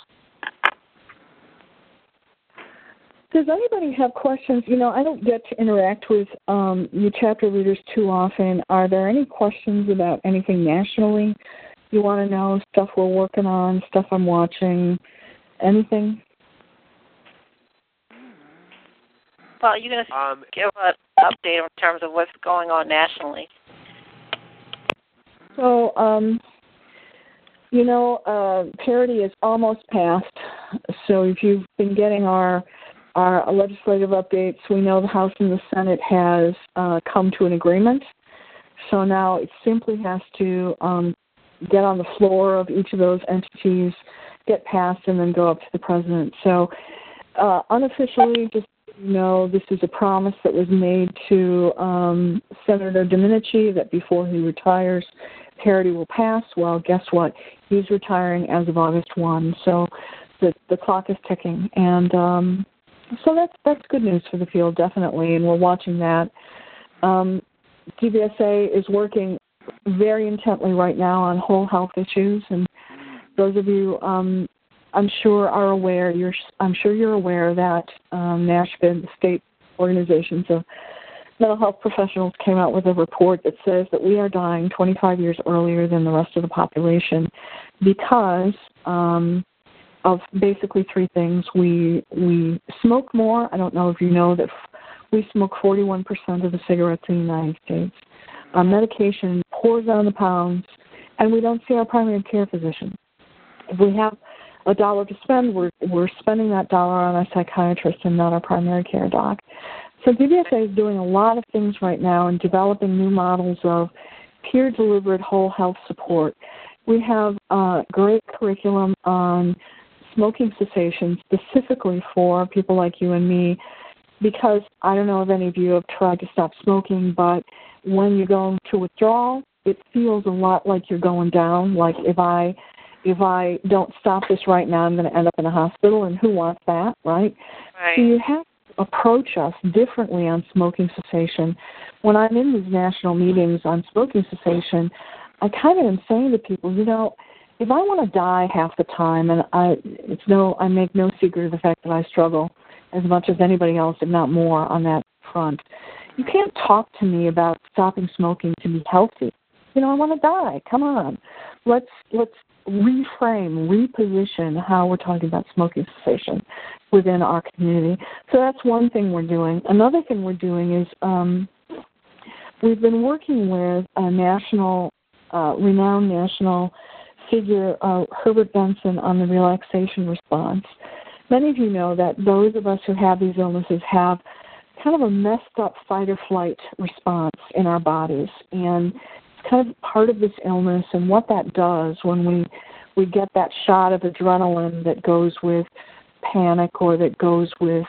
Does anybody have questions? You know, I don't get to interact with you chapter leaders too often. Are there any questions about anything nationally you want to know, stuff we're working on, stuff I'm watching, anything? Well, you're going to give an update in terms of what's going on nationally. So, parity is almost passed. So if you've been getting our legislative updates, we know the House and the Senate has come to an agreement. So now it simply has to get on the floor of each of those entities, get passed, and then go up to the president. So unofficially, just this is a promise that was made to Senator Domenici that before he retires, parity will pass. Well, guess what? He's retiring as of August 1. So the clock is ticking. And so that's good news for the field, definitely, and we're watching that. DBSA is working very intently right now on whole health issues, and those of you, I'm sure are aware. I'm sure you're aware that NASHPD, the state organizations of mental health professionals, came out with a report that says that we are dying 25 years earlier than the rest of the population because of basically three things. We smoke more. I don't know if you know that we smoke 41% of the cigarettes in the United States. Our medication pours on the pounds, and we don't see our primary care physician. If we have $1 to spend, we're spending that dollar on a psychiatrist and not our primary care doc. So DBSA is doing a lot of things right now and developing new models of peer-delivered whole health support. We have a great curriculum on smoking cessation specifically for people like you and me, because I don't know if any of you have tried to stop smoking, but when you go to withdrawal, it feels a lot like you're going down. Like if I don't stop this right now, I'm going to end up in a hospital, and who wants that, right? So you have to approach us differently on smoking cessation. When I'm in these national meetings on smoking cessation, I kind of am saying to people, if I want to die half the time, and I make no secret of the fact that I struggle as much as anybody else, if not more, on that front. You can't talk to me about stopping smoking to be healthy. I want to die. Come on. Let's reframe, reposition how we're talking about smoking cessation within our community. So that's one thing we're doing. Another thing we're doing is we've been working with a renowned national figure, Herbert Benson, on the relaxation response. Many of you know that those of us who have these illnesses have kind of a messed up fight or flight response in our bodies, and it's kind of part of this illness. And what that does when we get that shot of adrenaline that goes with panic or that goes with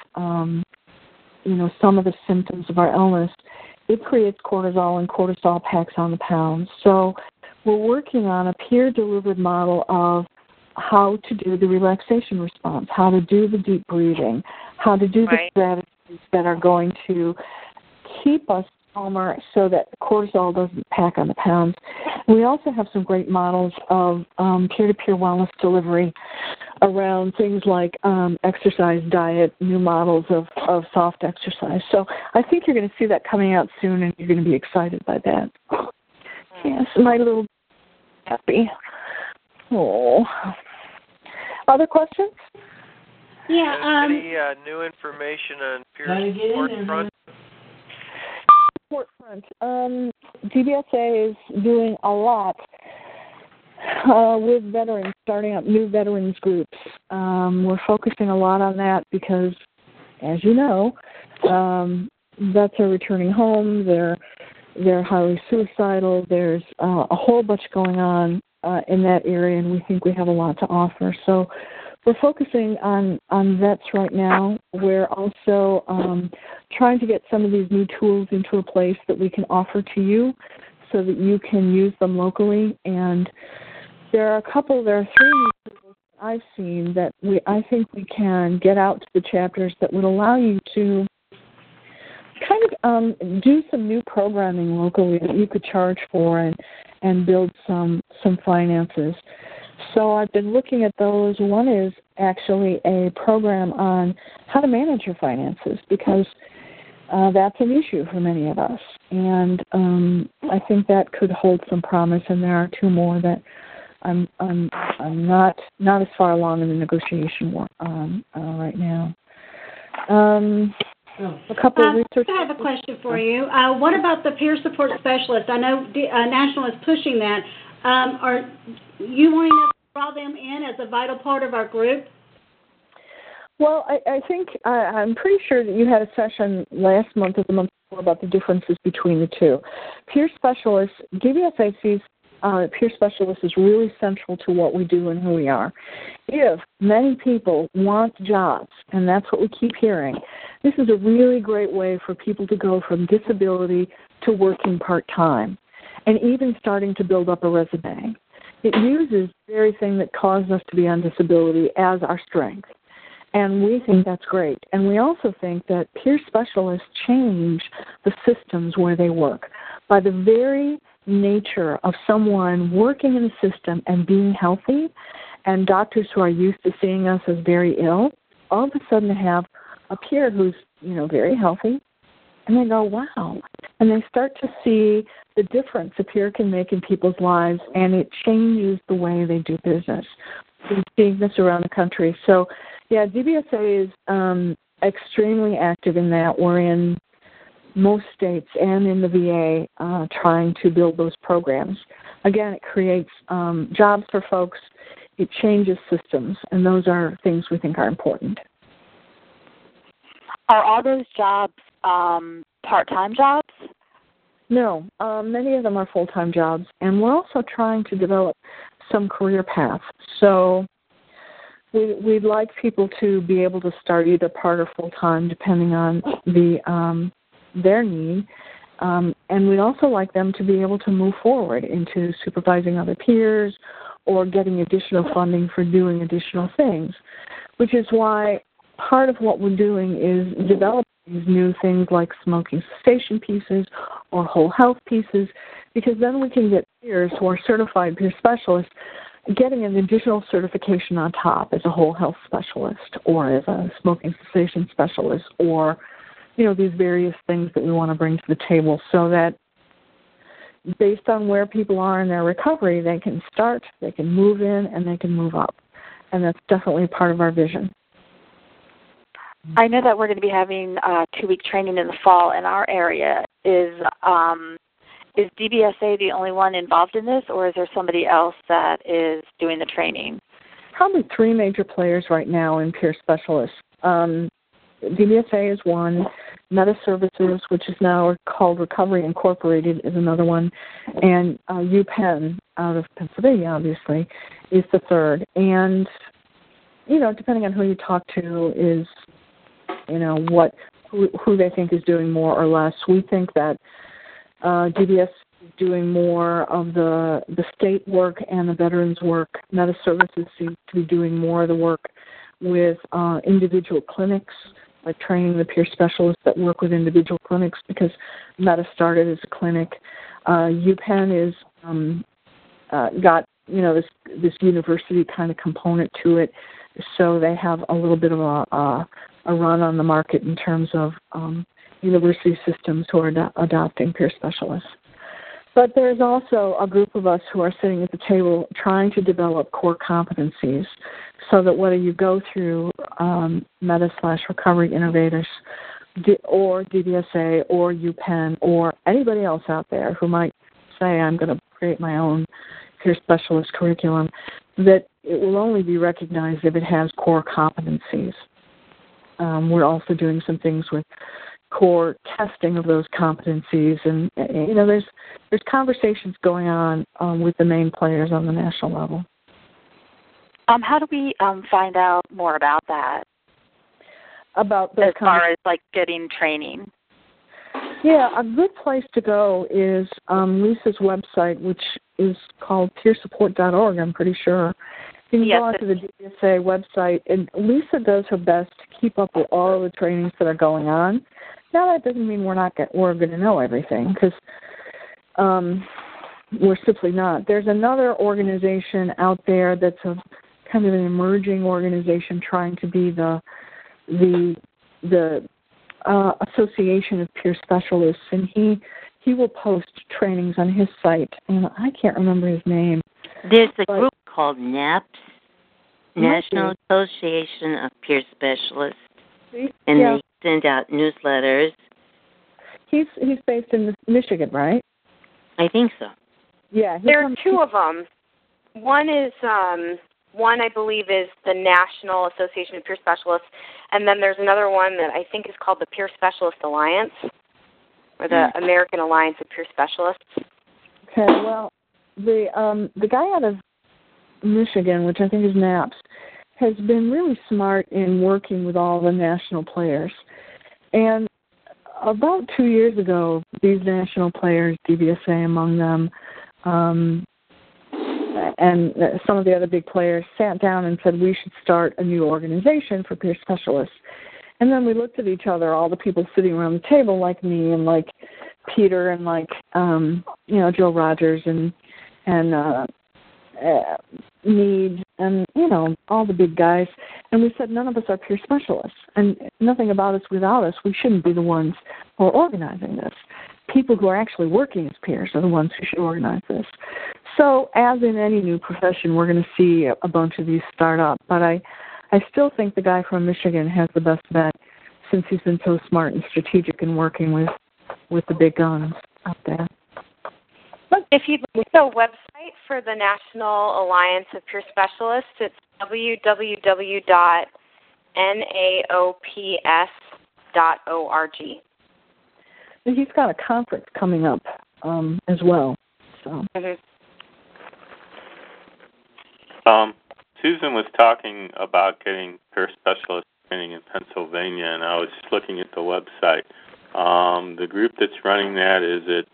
some of the symptoms of our illness, it creates cortisol, and cortisol packs on the pounds. So we're working on a peer-delivered model of how to do the relaxation response, how to do the deep breathing, how to do the strategies that are going to keep us calmer so that cortisol doesn't pack on the pounds. We also have some great models of peer-to-peer wellness delivery around things like exercise, diet, new models of soft exercise. So I think you're going to see that coming out soon, and you're going to be excited by that. Yes, my little happy. Oh. Other questions? Yeah. Any new information on peer support front? Support front. DBSA is doing a lot with veterans, starting up new veterans groups. We're focusing a lot on that because, as you know, vets are returning home. They're highly suicidal. There's a whole bunch going on in that area, and we think we have a lot to offer. So we're focusing on vets right now. We're also trying to get some of these new tools into a place that we can offer to you so that you can use them locally. And there are 3 new tools I've seen that I think we can get out to the chapters that would allow you to kind of do some new programming locally that you could charge for and build some finances. So I've been looking at those. One is actually a program on how to manage your finances because that's an issue for many of us. And I think that could hold some promise. And there are 2 more that I'm not as far along in the negotiation work right now. A couple of research. I have a question for you. What about the peer support specialist? I know National is pushing that. Are you wanting us to draw them in as a vital part of our group? Well, I think I'm pretty sure that you had a session last month or the month before about the differences between the 2. Peer specialists, DBSA sees peer specialists is really central to what we do and who we are. If many people want jobs, and that's what we keep hearing, this is a really great way for people to go from disability to working part-time and even starting to build up a resume. It uses the very thing that caused us to be on disability as our strength. And we think that's great. And we also think that peer specialists change the systems where they work. By the very nature of someone working in a system and being healthy, and doctors who are used to seeing us as very ill, all of a sudden they have a peer who's, very healthy, and they go, wow. And they start to see the difference a peer can make in people's lives, and it changes the way they do business. We're seeing this around the country. So, yeah, DBSA is extremely active in that. We're in most states and in the VA trying to build those programs. Again, it creates jobs for folks. It changes systems, and those are things we think are important. Are all those jobs part-time jobs? No, many of them are full-time jobs, and we're also trying to develop some career paths. So we'd like people to be able to start either part or full-time, depending on their need. And we'd also like them to be able to move forward into supervising other peers or getting additional funding for doing additional things, which is why part of what we're doing is developing these new things like smoking cessation pieces or whole health pieces, because then we can get peers who are certified peer specialists getting an additional certification on top as a whole health specialist or as a smoking cessation specialist or, these various things that we want to bring to the table so that based on where people are in their recovery, they can start, they can move in, and they can move up. And that's definitely part of our vision. I know that we're going to be having 2-week training in the fall in our area. Is DBSA the only one involved in this, or is there somebody else that is doing the training? Probably 3 major players right now in peer specialists. DBSA is one. Meta Services, which is now called Recovery Incorporated, is another one. And UPenn, out of Pennsylvania, obviously, is the third. And, depending on who you talk to is, who they think is doing more or less. We think that DBS is doing more of the state work and the veterans work. Meta Services seems to be doing more of the work with individual clinics, like training the peer specialists that work with individual clinics, because Meta started as a clinic. UPenn is got this university kind of component to it, so they have a little bit of a run on the market in terms of university systems who are adopting peer specialists. But there's also a group of us who are sitting at the table trying to develop core competencies so that whether you go through Meta/Recovery Innovators or DVSA or UPenn or anybody else out there who might say, I'm going to create my own peer specialist curriculum, that it will only be recognized if it has core competencies. We're also doing some things with core testing of those competencies, and there's conversations going on with the main players on the national level. How do we find out more about that? About as far as like getting training? Yeah, a good place to go is Lisa's website, which is called peersupport.org, I'm pretty sure. You can go onto the DVSA website, and Lisa does her best to keep up with all of the trainings that are going on. Now, that doesn't mean we're going to know everything, because we're simply not. There's another organization out there that's a kind of an emerging organization trying to be the Association of Peer Specialists, and he will post trainings on his site, and I can't remember his name. There's a group called NAPS, National Association of Peer Specialists, and they send out newsletters. He's based in Michigan, right? I think so. Yeah. There are two of them. One I believe is the National Association of Peer Specialists, and then there's another one that I think is called the Peer Specialist Alliance, or the American Alliance of Peer Specialists. Okay, well, the guy out of Michigan, which I think is NAPS, has been really smart in working with all the national players. And about 2 years ago, these national players, DVSA among them, and some of the other big players sat down and said, we should start a new organization for peer specialists. And then we looked at each other, all the people sitting around the table, like me and like Peter and like, Joe Rogers and Meade and, all the big guys. And we said, none of us are peer specialists. And nothing about us without us. We shouldn't be the ones who are organizing this. People who are actually working as peers are the ones who should organize this. So as in any new profession, we're going to see a bunch of these start up. But I still think the guy from Michigan has the best bet, since he's been so smart and strategic in working with the big guns out there. If you look at the website for the National Alliance of Peer Specialists, it's www.naops.org. And he's got a conference coming up as well. So. Susan was talking about getting peer specialist training in Pennsylvania, and I was just looking at the website. The group that's running that is at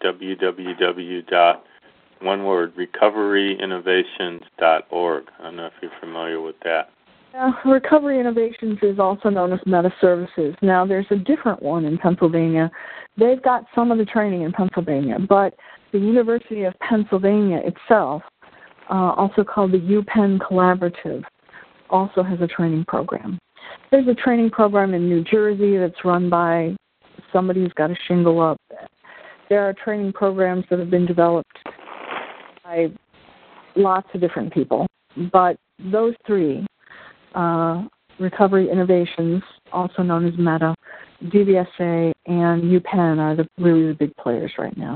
www.recoveryinnovations.org. I don't know if you're familiar with that. Recovery Innovations is also known as Meta Services. Now, there's a different one in Pennsylvania. They've got some of the training in Pennsylvania, but the University of Pennsylvania itself, also called the UPenn Collaborative, also has a training program. There's a training program in New Jersey that's run by somebody who's got a shingle up. There are training programs that have been developed by lots of different people, but those three, Recovery Innovations, also known as Meta, DVSA, and UPenn are really the big players right now.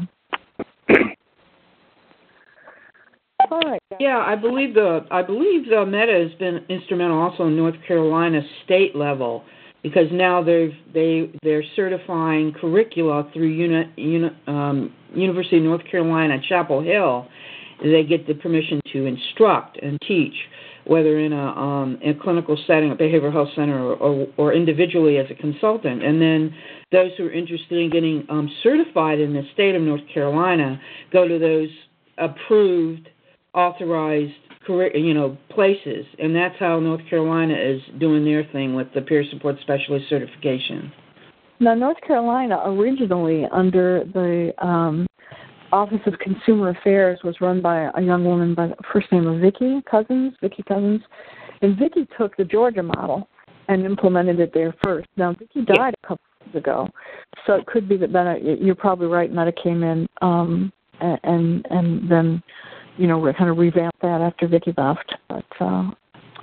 All right. Yeah, I believe the Meta has been instrumental also in North Carolina state level, because now they're certifying curricula through University of North Carolina, Chapel Hill. They get the permission to instruct and teach, whether in a clinical setting, a behavioral health center, or individually as a consultant. And then those who are interested in getting certified in the state of North Carolina go to those approved, authorized places. And that's how North Carolina is doing their thing with the peer support specialist certification. Now, North Carolina originally under the Office of Consumer Affairs was run by a young woman by the first name of Vicki Cousins. And Vicki took the Georgia model and implemented it there first. Now, Vicki died a couple of years ago, so it could be that Meta, you're probably right, Meta came in and then, kind of revamped that after Vicki left. But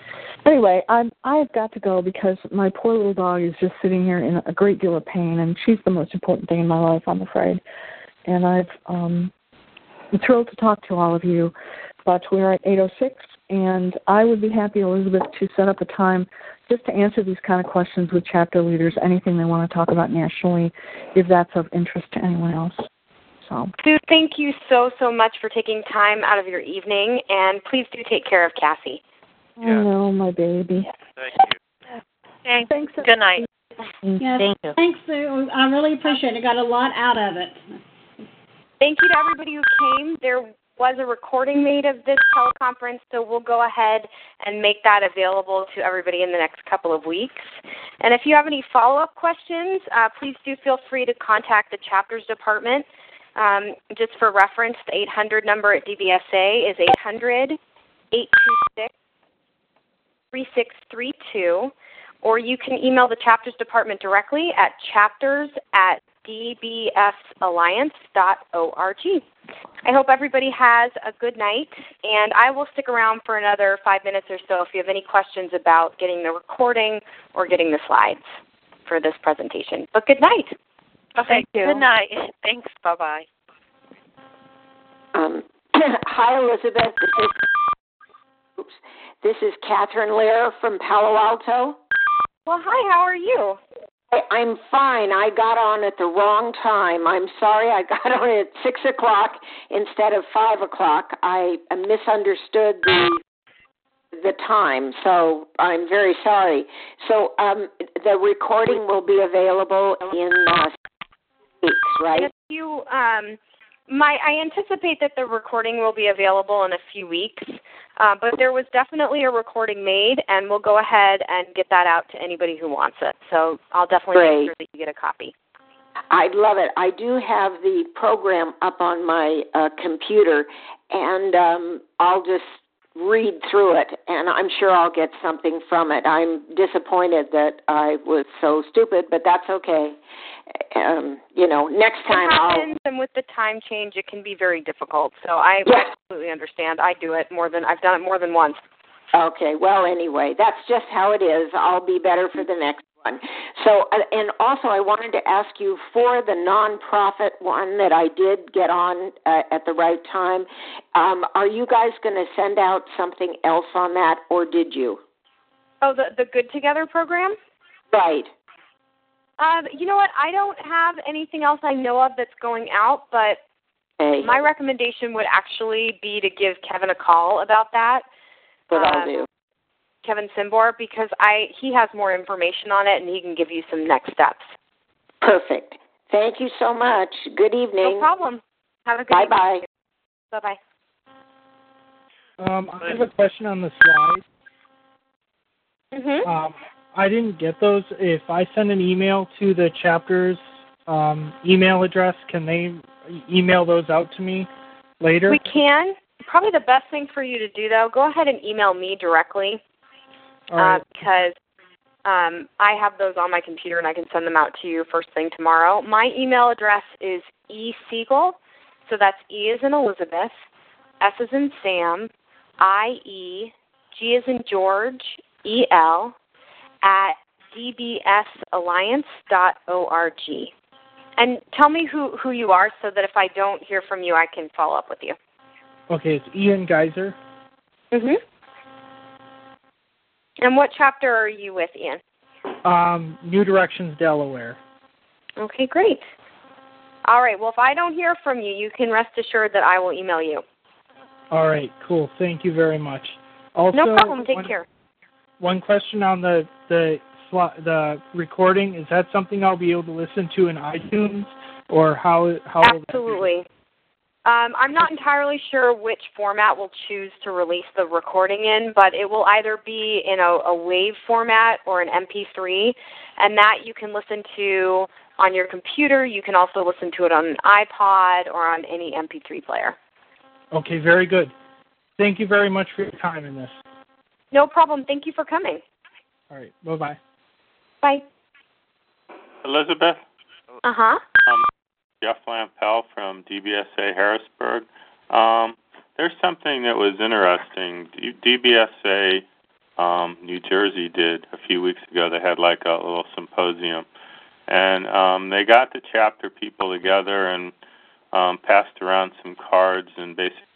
Anyway, I've got to go because my poor little dog is just sitting here in a great deal of pain, and she's the most important thing in my life, I'm afraid. And I'm thrilled to talk to all of you, but we're at 8:06, and I would be happy, Elizabeth, to set up a time just to answer these kind of questions with chapter leaders, anything they want to talk about nationally, if that's of interest to anyone else. So, Sue, thank you so much for taking time out of your evening, and please do take care of Cassie. I know, my baby. Thank you. Okay. Thanks. Good night. Yes, Thank you. thanks, Sue. I really appreciate it. Got a lot out of it. Thank you to everybody who came. There was a recording made of this teleconference, so we'll go ahead and make that available to everybody in the next couple of weeks. And if you have any follow-up questions, please do feel free to contact the chapters department. Just for reference, the 800 number at DBSA is 800-826-3632, or you can email the chapters department directly at chapters@dbsalliance.org. I hope everybody has a good night, and I will stick around for another 5 minutes or so if you have any questions about getting the recording or getting the slides for this presentation. But good night. Okay, Thank you. good night. Thanks. Bye-bye. Hi, Elizabeth. This is Catherine Lear from Palo Alto. Well, hi. How are you? I'm fine. I got on at the wrong time. I'm sorry. I got on at 6 o'clock instead of 5 o'clock. I misunderstood the time, so I'm very sorry. So the recording will be available in weeks, right? In a few, I anticipate that the recording will be available in a few weeks, but there was definitely a recording made, and we'll go ahead and get that out to anybody who wants it. So I'll definitely make sure that you get a copy. I'd love it. I do have the program up on my computer, and I'll just read through it, and I'm sure I'll get something from it. I'm disappointed that I was so stupid, but that's okay. Next time it happens, and with the time change, it can be very difficult. So I absolutely understand. I've done it more than once. Okay. Well, anyway, that's just how it is. I'll be better for the next one. So, and also, I wanted to ask you for the nonprofit one that I did get on at the right time. Are you guys going to send out something else on that, or did you? Oh, the Good Together program? Right. You know what? I don't have anything else I know of that's going out, but my recommendation would actually be to give Kevin a call about that. What I'll do. Kevin Simbor, because he has more information on it, and he can give you some next steps. Perfect. Thank you so much. Good evening. No problem. Have a good Bye-bye. evening. Bye-bye. I have a question on the slides. Mm-hmm. I didn't get those. If I send an email to the chapter's email address, can they email those out to me later? We can. Probably the best thing for you to do, though, go ahead and email me directly. Because I have those on my computer and I can send them out to you first thing tomorrow. My email address is esiegel, so that's E as in Elizabeth, S as in Sam, I-E, G as in George, E-L, at dbsalliance.org. And tell me who you are so that if I don't hear from you, I can follow up with you. Okay, it's Ian Geiser. Mm-hmm. And what chapter are you with, Ian? New Directions, Delaware. Okay, great. All right, well, if I don't hear from you, you can rest assured that I will email you. All right, cool. Thank you very much. Also, no problem. Take care. One question on the recording. Is that something I'll be able to listen to in iTunes, or how Absolutely. I'm not entirely sure which format we'll choose to release the recording in, but it will either be in a WAV format or an MP3, and that you can listen to on your computer. You can also listen to it on an iPod or on any MP3 player. Okay, very good. Thank you very much for your time in this. No problem. Thank you for coming. All right, bye-bye. Bye. Elizabeth? Uh-huh. Jeff Lampel from DBSA Harrisburg. There's something that was interesting. DBSA New Jersey did a few weeks ago. They had like a little symposium. And they got the chapter people together and passed around some cards and basically